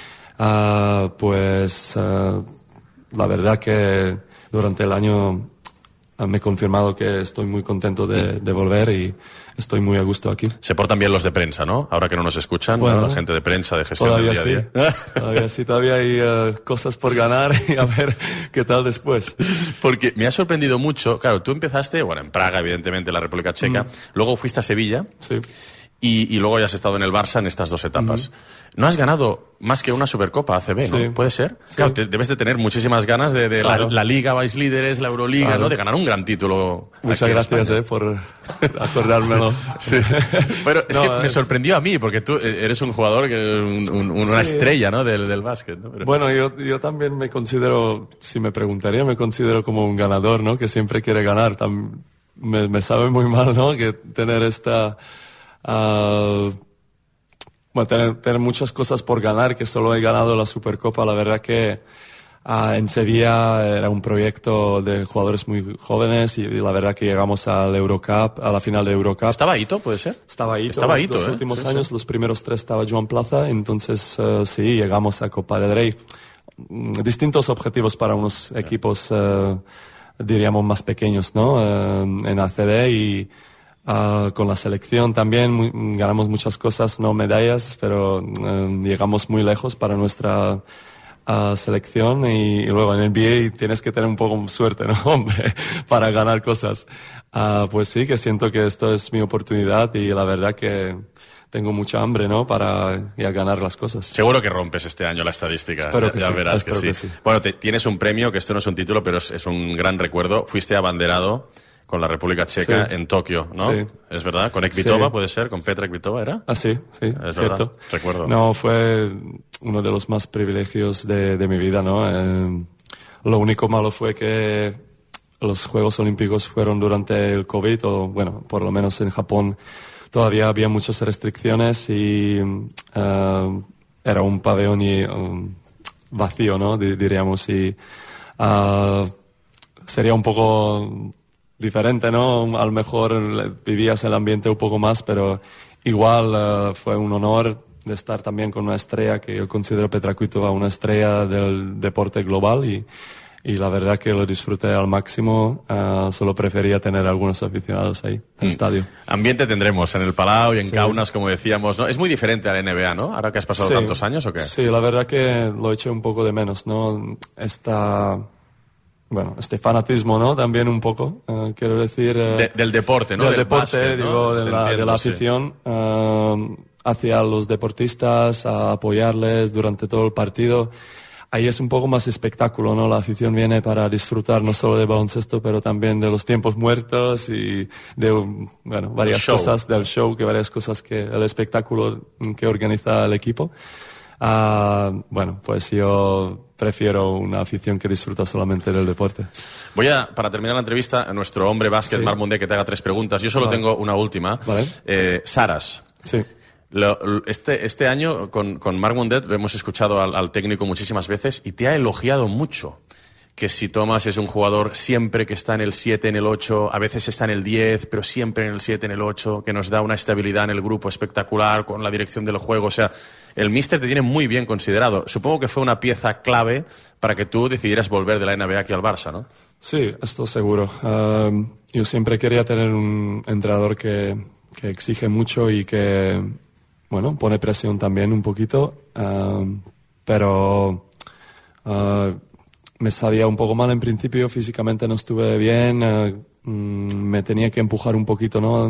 Uh, pues uh, la verdad que durante el año uh, me he confirmado que estoy muy contento de, de volver, y estoy muy a gusto aquí. Se portan bien los de prensa, ¿no? Ahora que no nos escuchan, bueno, ¿no? La gente de prensa, de gestión del día a sí. día. Todavía sí, todavía hay uh, cosas por ganar, y a ver qué tal después. Porque me ha sorprendido mucho, claro, tú empezaste, bueno, en Praga, evidentemente, en la República Checa, mm. luego fuiste a Sevilla. Sí. Y, y luego ya has estado en el Barça en estas dos etapas. Uh-huh. No has ganado más que una Supercopa A C B, ¿no? Sí. ¿Puede ser? Sí. Claro, te, debes de tener muchísimas ganas de, de claro. la, la Liga, vais líderes, la Euroliga, claro. ¿no? De ganar un gran título. Muchas gracias, eh, por acordármelo. Sí. Pero es no, que me es... sorprendió a mí, porque tú eres un jugador, que un, un, una sí. estrella, ¿no? Del, del básquet, ¿no? Pero... Bueno, yo, yo también me considero, si me preguntaría, me considero como un ganador, ¿no? Que siempre quiere ganar. Tam, me, me sabe muy mal, ¿no? Que tener esta... Uh, Bueno, tener, tener muchas cosas por ganar, que solo he ganado la Supercopa. La verdad que uh, en Sevilla era un proyecto de jugadores muy jóvenes, y, y la verdad que llegamos al Eurocup, a la final de Eurocup. ¿Estaba Hito, puede ser? Estaba Hito. Estaba los Hito, los ¿eh? últimos sí, años, sí. los primeros tres estaba Joan Plaza, entonces uh, sí, llegamos a Copa del Rey. Distintos objetivos para unos equipos, uh, diríamos, más pequeños, ¿no? Uh, en A C B, y Uh, con la selección también muy, ganamos muchas cosas, no medallas, pero uh, llegamos muy lejos para nuestra uh, selección, y, y luego en N B A tienes que tener un poco de suerte, ¿no? Hombre, para ganar cosas. Uh, pues sí, que siento que esto es mi oportunidad, y la verdad que tengo mucha hambre, ¿no? Para ya ganar las cosas. Seguro que rompes este año la estadística. Espero ya, que ya sí, verás que sí. que sí. Bueno, te, tienes un premio, que esto no es un título, pero es, es un gran recuerdo. Fuiste abanderado con la República Checa, sí, en Tokio, ¿no? Sí. Es verdad, con Ekvitova, sí. puede ser, con Petra Ekvitova, ¿era? Ah, sí, sí, es cierto. Verdad, recuerdo. No, fue uno de los más privilegios de, de mi vida, ¿no? Eh, lo único malo fue que los Juegos Olímpicos fueron durante el COVID, o bueno, por lo menos en Japón todavía había muchas restricciones, y uh, era un pabellón y, um, vacío, ¿no? D- diríamos, y uh, sería un poco diferente, ¿no? A lo mejor vivías el ambiente un poco más, pero igual uh, fue un honor de estar también con una estrella que yo considero Petra Kvitova una estrella del deporte global, y, y la verdad que lo disfruté al máximo. Uh, solo prefería tener algunos aficionados ahí en el mm. estadio. Ambiente tendremos en el Palau y en sí. Kaunas, como decíamos, ¿no? Es muy diferente a la N B A, ¿no? Ahora que has pasado sí. tantos años, ¿o qué? Sí, la verdad que lo eché un poco de menos, ¿no? Esta... Bueno, este fanatismo, ¿no? También un poco, uh, quiero decir... Uh, de, del deporte, ¿no? Del, del deporte, básquet, ¿no? digo, de, la, entiendo, de la sí. afición uh, hacia los deportistas, a apoyarles durante todo el partido. ahí es un poco más espectáculo, ¿no? La afición viene para disfrutar no solo del baloncesto, pero también de los tiempos muertos y de, bueno, varias cosas del show, que varias cosas que el espectáculo que organiza el equipo. Uh, bueno, pues yo prefiero una afición que disfruta solamente del deporte. Voy a, para terminar la entrevista, a nuestro hombre básquet, sí. Marc Mundet, que te haga tres preguntas. Yo solo vale. tengo una última. Vale. Eh, Saras. Sí. Lo, este, este año con, con Marc Mundet hemos escuchado al, al técnico muchísimas veces y te ha elogiado mucho. Que si Thomas es un jugador siempre que está en el siete, en el ocho, a veces está en el diez, pero siempre en el siete, en el ocho, que nos da una estabilidad en el grupo espectacular con la dirección del juego. O sea, el míster te tiene muy bien considerado. Supongo que fue una pieza clave para que tú decidieras volver de la N B A aquí al Barça, ¿no? Sí, esto seguro. Uh, yo siempre quería tener un entrenador que, que exige mucho y que, bueno, pone presión también un poquito, uh, pero... Uh, me sabía un poco mal en principio, físicamente no estuve bien, uh, mm, me tenía que empujar un poquito, ¿no?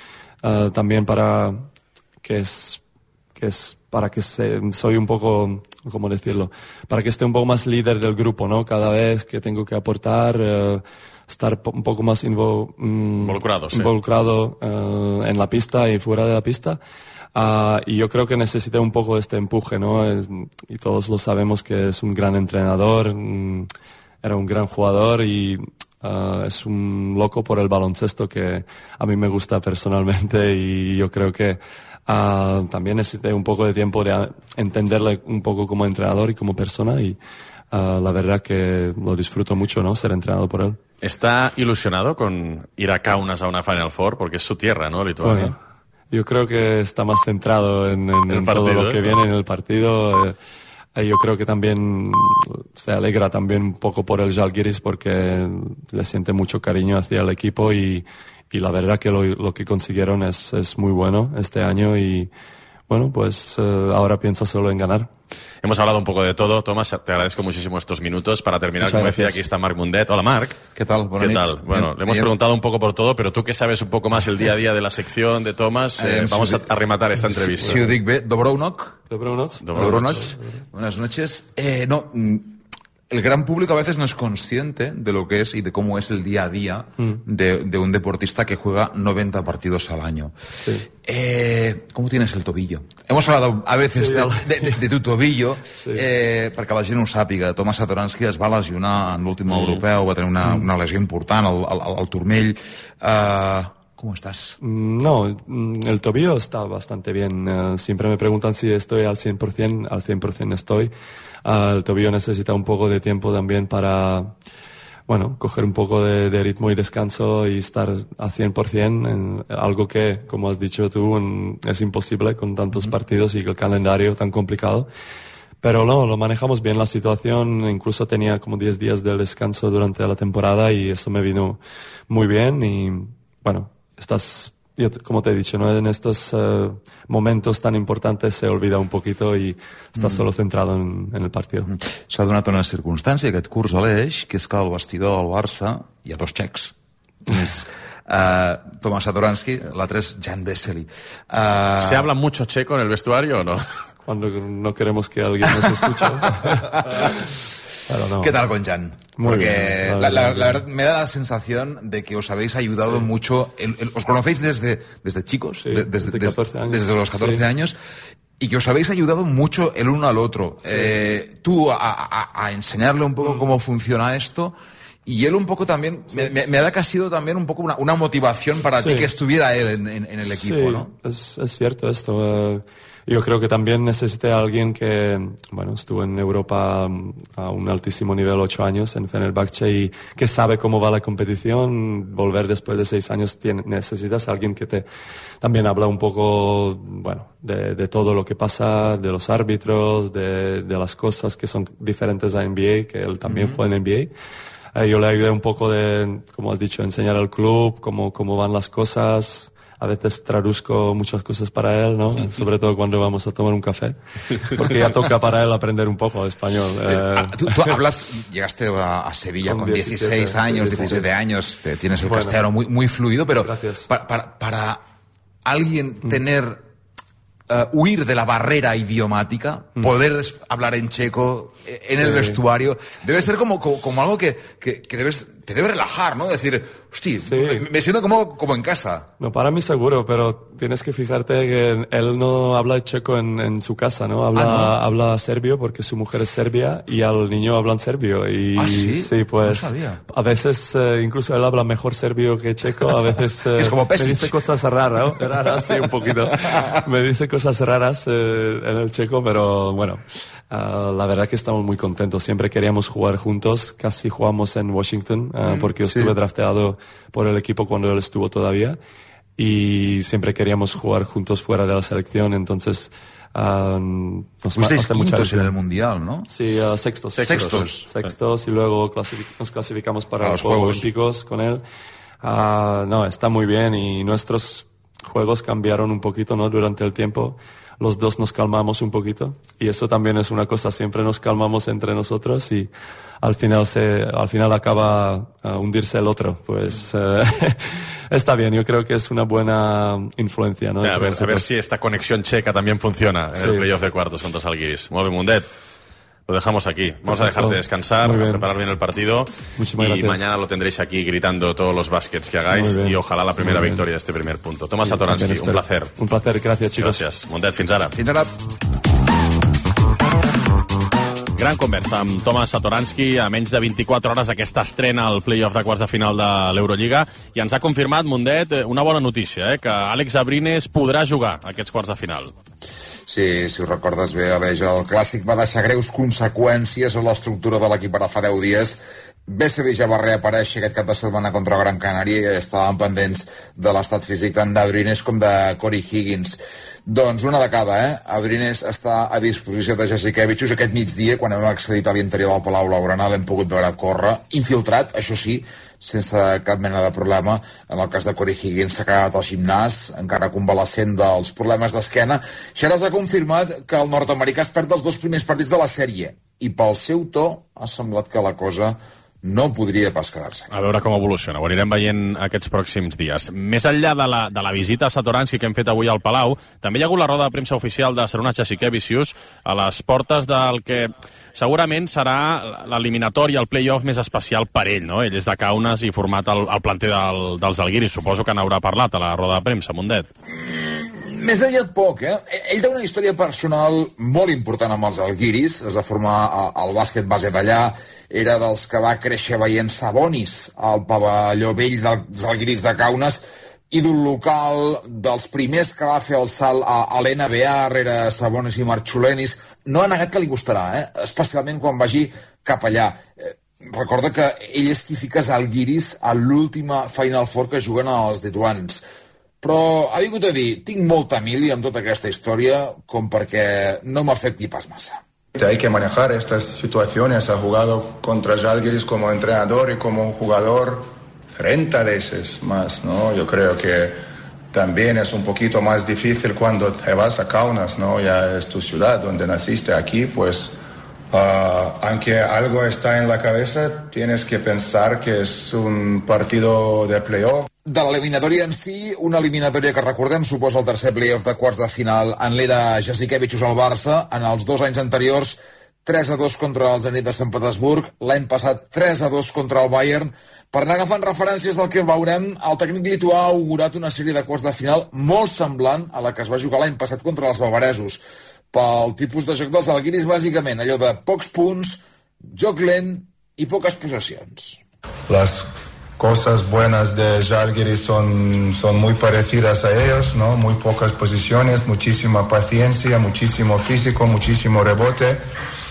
Uh, también para que es, que es para que se, soy un poco, ¿cómo decirlo? Para que esté un poco más líder del grupo, ¿no? Cada vez que tengo que aportar, uh, estar un poco más invo, mm, involucrado, sí. involucrado uh, en la pista y fuera de la pista. Uh, y yo creo que necesité un poco este empuje, ¿no? Es, y todos lo sabemos que es un gran entrenador, mm, era un gran jugador y uh, es un loco por el baloncesto que a mí me gusta personalmente y yo creo que uh, también necesité un poco de tiempo de entenderle un poco como entrenador y como persona y uh, la verdad que lo disfruto mucho, ¿no? Ser entrenado por él. ¿Está ilusionado con ir a Kaunas a una Final Four? Porque es su tierra, ¿no? Lituania. Bueno. Yo creo que está más centrado en, en, en partido, todo lo que ¿eh? viene en el partido. Eh, yo creo que también se alegra también un poco por el Žalgiris porque le siente mucho cariño hacia el equipo y, y la verdad que lo, lo que consiguieron es, es muy bueno este año y bueno, pues eh, ahora piensa solo en ganar. Hemos hablado un poco de todo. Tomás, te agradezco muchísimo estos minutos. Para terminar, Muchas como gracias. decía, aquí está Marc Mundet. Hola, Marc. ¿Qué tal? ¿Qué tal? Bueno, le hemos Bien. preguntado un poco por todo, pero tú que sabes un poco más el día a día de la sección de Tomás, eh, Eh, vamos si a, a rematar esta entrevista. Si ho dic bé, Dobrounok. Dobrounok. Dobrounok. Buenas noches. Eh, no, el gran público a veces no es consciente de lo que es y de cómo es el día a día Mm. de, de un deportista que juega noventa partidos al año. Sí. Eh, ¿Cómo tienes el tobillo? Hemos hablado a veces Sí, de, ya. de, de, de tu tobillo, Sí. eh, perquè la gent ho sàpiga. Thomas Satoransky es va lesionar en l'últim Mm. europeu, va tenir una, una lesió important al, al, al turmell. Uh, ¿Cómo estás? No, mm, el tobillo está bastante bien. Uh, siempre me preguntan si estoy al cien por ciento, al cien por ciento estoy. Uh, el tobillo necesita un poco de tiempo también para, bueno, coger un poco de, de ritmo y descanso y estar al cien por ciento, en algo que, como has dicho tú, en, es imposible con tantos uh-huh. partidos y el calendario tan complicado. Pero no, lo manejamos bien la situación, incluso tenía como diez días de descanso durante la temporada y eso me vino muy bien y, bueno, estás... Yo, como te he dicho, ¿no? En estos uh, momentos tan importantes se olvida un poquito i estàs mm. solo centrado en, en el partido. Mm. S'ha donat una circumstància aquest curs a l'Eix, que és que al vestidor del Barça hi ha dos xecs. És uh, Thomas Satoransky, l'altre és Jan Vesely. Uh... ¿Se habla mucho checo en el vestuario o no? Cuando no queremos que alguien nos escuche. No. ¿Qué tal con Jan? Muy Porque bien, la, la, la, la verdad me da la sensación de que os habéis ayudado mucho. El, el, os conocéis desde, desde chicos, sí, de, desde, desde, catorce años. desde los catorce sí. años, y que os habéis ayudado mucho el uno al otro. Sí. Eh, tú a, a, a enseñarle un poco mm. cómo funciona esto. Y él un poco también, sí. me, me da que ha sido también un poco una, una motivación para sí. ti que estuviera él en, en, en el equipo, sí, ¿no? Es, es cierto esto. Uh, yo creo que también necesité a alguien que, bueno, estuvo en Europa a un altísimo nivel, ocho años en Fenerbahce y que sabe cómo va la competición. Volver después de seis años tiene, necesitas a alguien que te también habla un poco, bueno, de, de todo lo que pasa, de los árbitros, de, de las cosas que son diferentes a N B A, que él también uh-huh. fue en N B A. Eh, yo le ayudé un poco de, como has dicho, enseñar al club, cómo, cómo van las cosas. A veces traduzco muchas cosas para él, ¿no? Sobre todo cuando vamos a tomar un café. Porque ya toca para él aprender un poco español. Sí. Eh, Ah, tú, tú hablas, llegaste a, a Sevilla con, con dieciséis años, diecisiete años, tienes el bueno, castellano muy, muy fluido, pero para, para, para alguien mm. tener uh, huir de la barrera idiomática, mm. poder hablar en checo en sí. el vestuario, debe ser como, como, como algo que, que, que debes, te debe relajar, ¿no? Decir, hostia, sí. me siento como, como en casa. No, para mí seguro, pero tienes que fijarte que él no habla checo en, en su casa, ¿no? Habla, ah, ¿no? habla serbio porque su mujer es serbia y al niño hablan serbio. Y, ¿Ah, sí? Sí, pues no sabía. A veces eh, incluso él habla mejor serbio que checo, a veces eh, es como me dice cosas raras, ¿no? raras, sí, un poquito. Me dice cosas raras eh, en el checo, pero bueno, uh, la verdad que estamos muy contentos. Siempre queríamos jugar juntos, casi jugamos en Washington, uh, mm, porque yo sí. estuve drafteado por el equipo cuando él estuvo todavía, y siempre queríamos jugar juntos fuera de la selección, entonces uh, nos Fuisteis hace quintos mucha en el Mundial, ¿no? Sí, uh, sextos. Sextos. Sextos, sextos y luego clasific- nos clasificamos para los, los Juegos Olímpicos con él. Uh, no, está muy bien y nuestros juegos cambiaron un poquito, ¿no? Durante el tiempo. Los dos nos calmamos un poquito y eso también es una cosa, siempre nos calmamos entre nosotros y al final se, al final acaba uh, hundirse el otro. Pues uh, está bien, yo creo que es una buena influencia, ¿no? Eh, a, ver, a ver si esta conexión checa también funciona en sí. el playoff de cuartos contra Žalgiris. Muy bien, Mundet. Lo dejamos aquí. Vamos a dejarte descansar, bien. preparar bien el partido. Muchísimas y gracias. Mañana lo tendréis aquí gritando todos los baskets que hagáis y ojalá la primera victoria de este primer punto. Tomás Satoransky, sí, un placer. Un placer, gracias, chicos. Gràcies. Mundet, fins ara. Fins ara. Gran conversa amb Tomás Satoransky a menys de vint-i-quatre hores aquesta estrena al playoff de quarts de final de l'Eurolliga i ens ha confirmat, Mundet, una bona notícia, eh? Que Àlex Abrines podrà jugar aquests quarts de final. Sí, si ho recordes bé, Aleix, el Clàssic va deixar greus conseqüències a l'estructura de l'equip ara fa deu dies. B C B ja va reaparèixer aquest cap de setmana contra Gran Canària i estaven pendents de l'estat físic tant d'Abrines com de Corey Higgins. Doncs una de cada, eh? Abrines està a disposició de Jasikevičius. Aquest migdia, quan hem accedit a l'interior del Palau Blaugrana, l'hem pogut veure córrer, infiltrat, això sí, sense cap mena de problema. En el cas de Corey Higgins s'ha quedat al gimnàs, encara convalescent dels problemes d'esquena. Xeras ha confirmat que el nord-americà es perd els dos primers partits de la sèrie i pel seu to ha semblat que la cosa no podria pas quedar-se. A veure com evoluciona, ho anirem veient aquests pròxims dies. Més enllà de la, de la visita a Satoransky que hem fet avui al Palau, també hi ha hagut la roda de premsa oficial de Šarūnas Jasikevičius a les portes del que segurament serà l'eliminatòria, el play-off més especial per ell, no? Ell és de Kaunas i format al, al planter del, dels Žalgiris. Suposo que n'haurà parlat a la roda de premsa, Mundet. Més aviat poc, eh? Ell té una història personal molt important amb els Žalgiris, es va formar al bàsquet base d'allà, era dels que va créixer veient Sabonis al pavelló vell dels Žalgiris de Kaunas, ídol local, dels primers que va fer el salt a, a l'N B A rere Sabonis i Marciulionis. No ha negat que li costarà, eh? Especialment quan vagi cap allà. Eh, recorda que ell és qui fica Žalgiris a l'última Final Four que juguen els Lituans. Però ha vingut a dir, tinc molta mili amb tota aquesta història com perquè no m'afecti pas massa. Hay que manejar estas situaciones. Ha jugado contra Žalgiris como entrenador y como jugador treinta veces más, ¿no? Yo creo que también es un poquito más difícil cuando te vas a Kaunas, ¿no? Ya es tu ciudad donde naciste. Aquí, pues, uh, aunque algo está en la cabeza, tienes que pensar que es un partido de playoff. De l'eliminatòria en si, una eliminatòria que recordem suposa el tercer playoff de quarts de final en l'era Jasikevičius al Barça. En els dos anys anteriors, tres a dos contra el Zenit de Sant Petersburg, l'any passat tres a dos contra el Bayern. Per anar agafant referències del que veurem, el tècnic lituà ha augurat una sèrie de quarts de final molt semblant a la que es va jugar l'any passat contra els bavaresos. Pel tipus de joc dels Žalgiris, bàsicament, allò de pocs punts, joc lent i poques possessions. Les cosas buenas de Žalgiris son, son muy parecidas a ellos, ¿no? Muy pocas posiciones, muchísima paciencia, muchísimo físico, muchísimo rebote.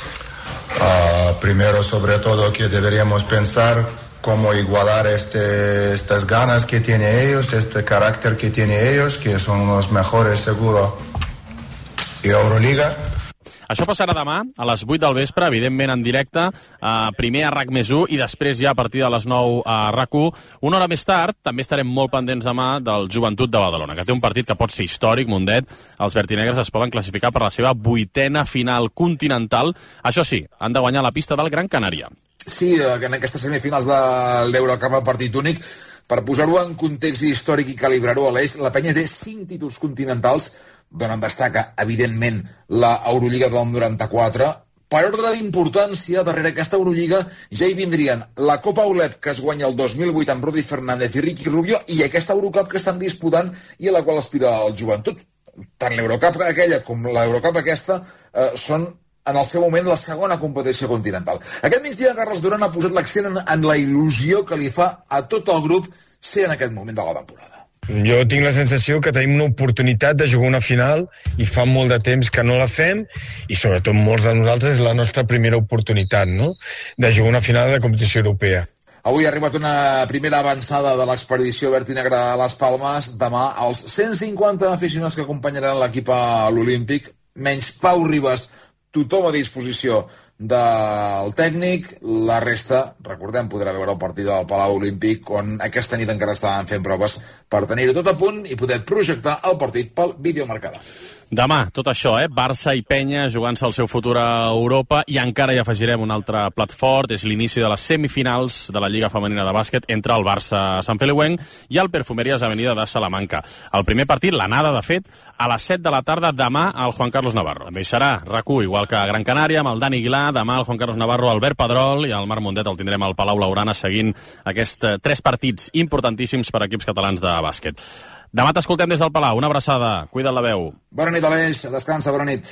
Uh, primero, sobre todo, que deberíamos pensar cómo igualar este, estas ganas que tienen ellos, este carácter que tienen ellos, que son los mejores, seguro, y Euroliga. Això passarà demà a les vuit del vespre, evidentment en directe, eh, primer a RAC més u i després ja a partir de les nou a RAC u. Una hora més tard també estarem molt pendents demà del Joventut de Badalona, que té un partit que pot ser històric, Mundet. Els vertinegres es poden classificar per la seva vuitena final continental. Això sí, han de guanyar la pista del Gran Canària. Sí, en aquestes semifinals de l'Eurocup a partit únic Per posar-ho en context històric i calibrar-ho a l'eix, la penya té cinc títols continentals, d'on en destaca, evidentment, la Eurolliga del noranta-quatre. Per ordre d'importància, darrere aquesta Eurolliga ja hi vindrien la Copa Olet, que es guanya el dos mil vuit amb Rudy Fernández i Ricky Rubio, i aquesta Eurocup que estan disputant i a la qual aspira el Joventut. Tant l'Eurocup aquella com l'Eurocup aquesta eh, són en el seu moment la segona competició continental. Aquest migdia Carles Duran ha posat l'accent en, en la il·lusió que li fa a tot el grup ser en aquest moment de la temporada. Jo tinc la sensació que tenim una oportunitat de jugar una final i fa molt de temps que no la fem i sobretot molts de nosaltres és la nostra primera oportunitat, no?, de jugar una final de competició europea. Avui ha arribat una primera avançada de l'expedició verd i negra a les Palmes. Demà els cent cinquanta aficionats que acompanyaran l'equip a l'Olímpic, menys Pau Ribas, tothom a disposició del tècnic. La resta, recordem, podrà veure el partit del Palau Olímpic, on aquesta nit encara estaven fent proves per tenir-ho tot a punt i poder projectar el partit pel videomarcador. Demà, tot això, eh? Barça i Penya jugant-se el seu futur a Europa, i encara hi afegirem un altre plat fort, és l'inici de les semifinals de la Lliga Femenina de Bàsquet entre el Barça Sant Feliuenc i el Perfumerías Avenida de Salamanca. El primer partit, l'anada, de fet, a les set de la tarda demà al Juan Carlos Navarro. També hi serà RAC-u, igual que a Gran Canària, amb el Dani Aguilar, demà al Juan Carlos Navarro, Albert Pedrol, i el Marc Mundet el tindrem al Palau Laurana seguint aquests tres partits importantíssims per a equips catalans de bàsquet. Demà t'escoltem des del Palau. Una abraçada. Cuida't la veu. Bona nit, Aleix. Descansa, bona nit.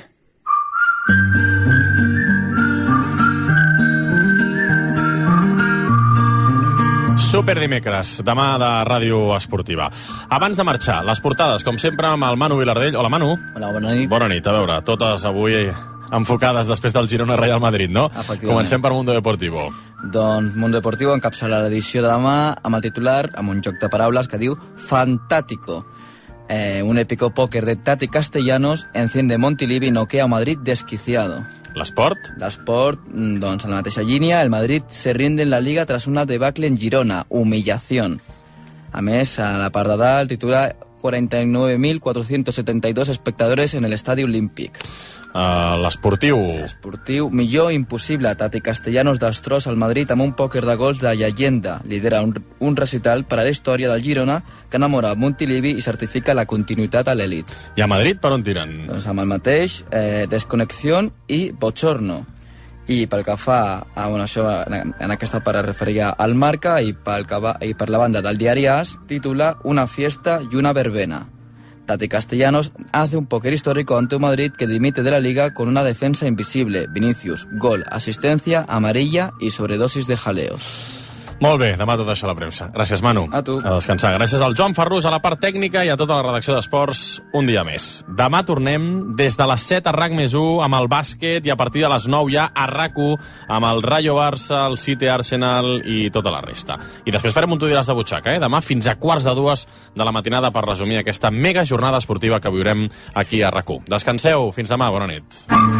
Super dimecres, demà de Ràdio Esportiva. Abans de marxar, les portades, com sempre, amb el Manu Vilardell. Hola, Manu. Hola, bona nit. Bona nit. A veure, totes avui enfocades després del Girona Real Madrid, no? Comencem per Mundo Deportivo. Doncs Mundo Deportivo encapçala l'edició de demà amb el titular, amb un joc de paraules que diu Fantático. Eh, un épico póker de Tati Castellanos enciende Montilivi y noquea a Madrid desquiciado. L'esport? L'esport, doncs, en la mateixa línia, el Madrid se rinde en la Liga tras una debacle en Girona, humillación. A més, a la part de dalt, titula cuarenta y nueve mil cuatrocientos setenta y dos espectadores en el Estadio Olímpic. Uh, L'esportiu. L'esportiu, millor impossible. Tati Castellanos destrossa el Madrid amb un pòquer de gols de llegenda. Lidera un, un recital per a la història del Girona que enamora Montilivi i certifica la continuïtat a l'elit. I a Madrid per on tiren? Doncs amb el mateix, eh, desconnexió i bochorno. I pel que fa a bueno, això, en, en aquesta part es referia al Marca, i, pel que va, i per la banda del diari AS titula Una fiesta y una verbena. Tati Castellanos hace un póker histórico ante un Madrid que dimite de la Liga con una defensa invisible. Vinicius, gol, asistencia, amarilla y sobredosis de jaleos. Molt bé, demà tot això a la premsa. Gràcies, Manu. A tu. A descansar. Gràcies al Joan Ferrús, a la part tècnica, i a tota la redacció d'Esports, un dia més. Demà tornem des de les set a RAC més u amb el bàsquet, i a partir de les nou ja a RAC-u amb el Rayo Barça, el City Arsenal i tota la resta. I després farem un tu diràs de butxaca, eh? Demà fins a quarts de dues de la matinada per resumir aquesta mega jornada esportiva que viurem aquí a RAC-u. Descanseu. Fins demà. Bona nit.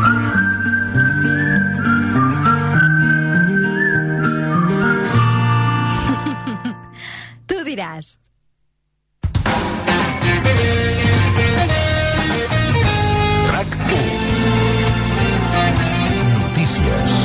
Diràs. RAC-u. Notícies.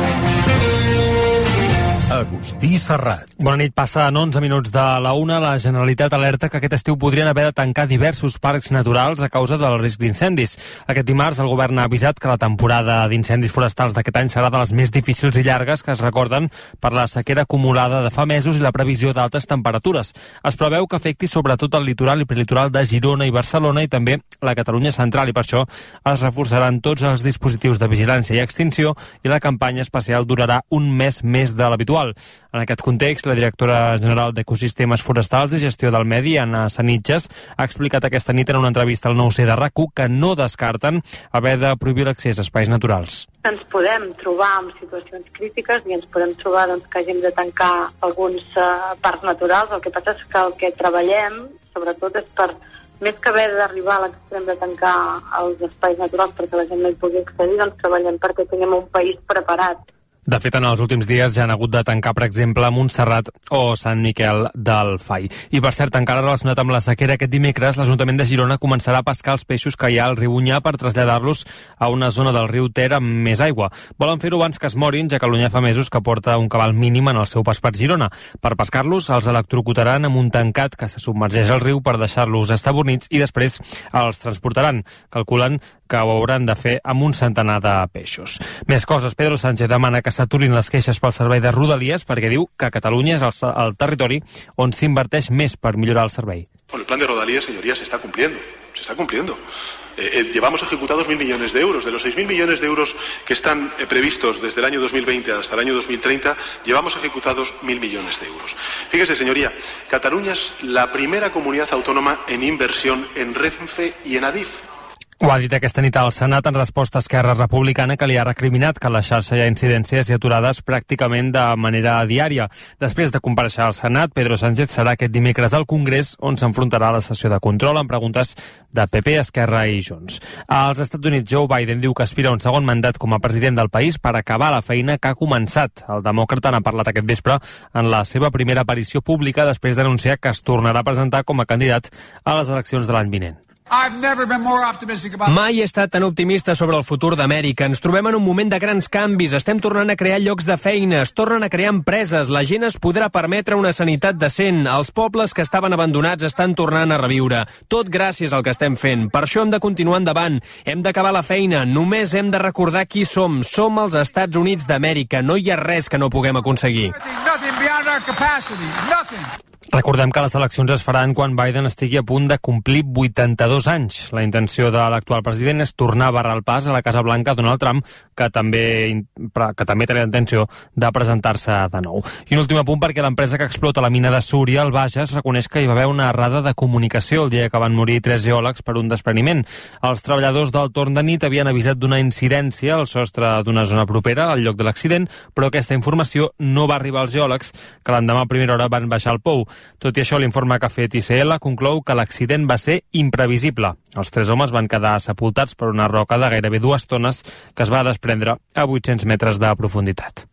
Agustí Serrat. Bona nit. Passen onze minuts de la una. La Generalitat alerta que aquest estiu podrien haver de tancar diversos parcs naturals a causa del risc d'incendis. Aquest dimarts el govern ha avisat que la temporada d'incendis forestals d'aquest any serà de les més difícils i llargues que es recorden per la sequera acumulada de fa mesos i la previsió d'altes temperatures. Es preveu que afecti sobretot el litoral i prelitoral de Girona i Barcelona i també la Catalunya central, i per això es reforçaran tots els dispositius de vigilància i extinció, i la campanya especial durarà un mes més de l'habitual. En aquest context, la directora general d'Ecosistemes Forestals i Gestió del Medi, Anna Sanitges, ha explicat aquesta nit en una entrevista al nou ce de RAC-u que no descarten haver de prohibir l'accés a espais naturals. Ens podem trobar en situacions crítiques i ens podem trobar doncs, que hàgim de tancar alguns uh, parcs naturals. El que passa és que el que treballem, sobretot, és per, més que haver d'arribar a l'extrem de tancar els espais naturals perquè la gent no hi pugui accedir, doncs treballem perquè tinguem un país preparat De fet, en els últims dies ja han hagut de tancar, per exemple, Montserrat o Sant Miquel del Fai. I, per cert, encara relacionat amb la sequera, aquest dimecres l'Ajuntament de Girona començarà a pescar els peixos que hi ha al riu Onyar per traslladar-los a una zona del riu Ter amb més aigua. Volen fer-ho abans que es morin, ja que l'Onyar fa mesos que porta un cabal mínim en el seu pas per Girona. Per pescar-los, els electrocutaran amb un tancat que se submergeix al riu per deixar-los estabornits i després els transportaran. Calculen que ho hauran de fer amb un centenar de peixos. Més coses. Pedro Sánchez demana que s'aturin les queixes pel servei de Rodalies perquè diu que Catalunya és el, el territori on s'inverteix més per millorar el servei. Bueno, el plan de Rodalies, señorías, se está cumpliendo. Se está cumpliendo. Eh, eh, llevamos ejecutados mil millones de euros. De los seis mil millones de euros que están eh, previstos desde el año dos mil veinte hasta el año dos mil treinta, llevamos ejecutados mil millones de euros. Fíjese, señoría, Cataluña es la primera comunidad autónoma en inversión en Renfe y en Adif. Ho ha dit aquesta nit al Senat en resposta a Esquerra Republicana, que li ha recriminat que a la xarxa hi ha incidències i aturades pràcticament de manera diària. Després de comparèixer al Senat, Pedro Sánchez serà aquest dimecres al Congrés, on s'enfrontarà a la sessió de control amb preguntes de P P, Esquerra i Junts. Als Estats Units, Joe Biden diu que aspira a un segon mandat com a president del país per acabar la feina que ha començat. El demòcrata n'ha parlat aquest vespre en la seva primera aparició pública després d'anunciar que es tornarà a presentar com a candidat a les eleccions de l'any vinent. Mai he estat tan optimista sobre el futur d'Amèrica. Ens trobem en un moment de grans canvis. Estem tornant a crear llocs de feina, es tornen a crear empreses, la gent es podrà permetre una sanitat decent, els pobles que estaven abandonats estan tornant a reviure. Tot gràcies al que estem fent. Per això hem de continuar endavant. Hem d'acabar la feina. Només hem de recordar qui som. Som els Estats Units d'Amèrica. No hi ha res que no puguem aconseguir. Recordem que les eleccions es faran quan Biden estigui a punt de complir vuitanta-dos anys. La intenció de l'actual president és tornar a barrar el pas a la Casa Blanca a Donald Trump, que també, que també té la intenció de presentar-se de nou. I un últim apunt perquè l'empresa que explota la mina de Súria, al Bages, reconeix que hi va haver una errada de comunicació el dia que van morir tres geòlegs per un despreniment. Els treballadors del torn de nit havien avisat d'una incidència al sostre d'una zona propera al lloc de l'accident, però aquesta informació no va arribar als geòlegs, que l'endemà a primera hora van baixar al pou. Tot i això, l'informe que ha fet I C L conclou que l'accident va ser imprevisible. Els tres homes van quedar sepultats per una roca de gairebé dues tones que es va desprendre a vuit-cents metres de profunditat.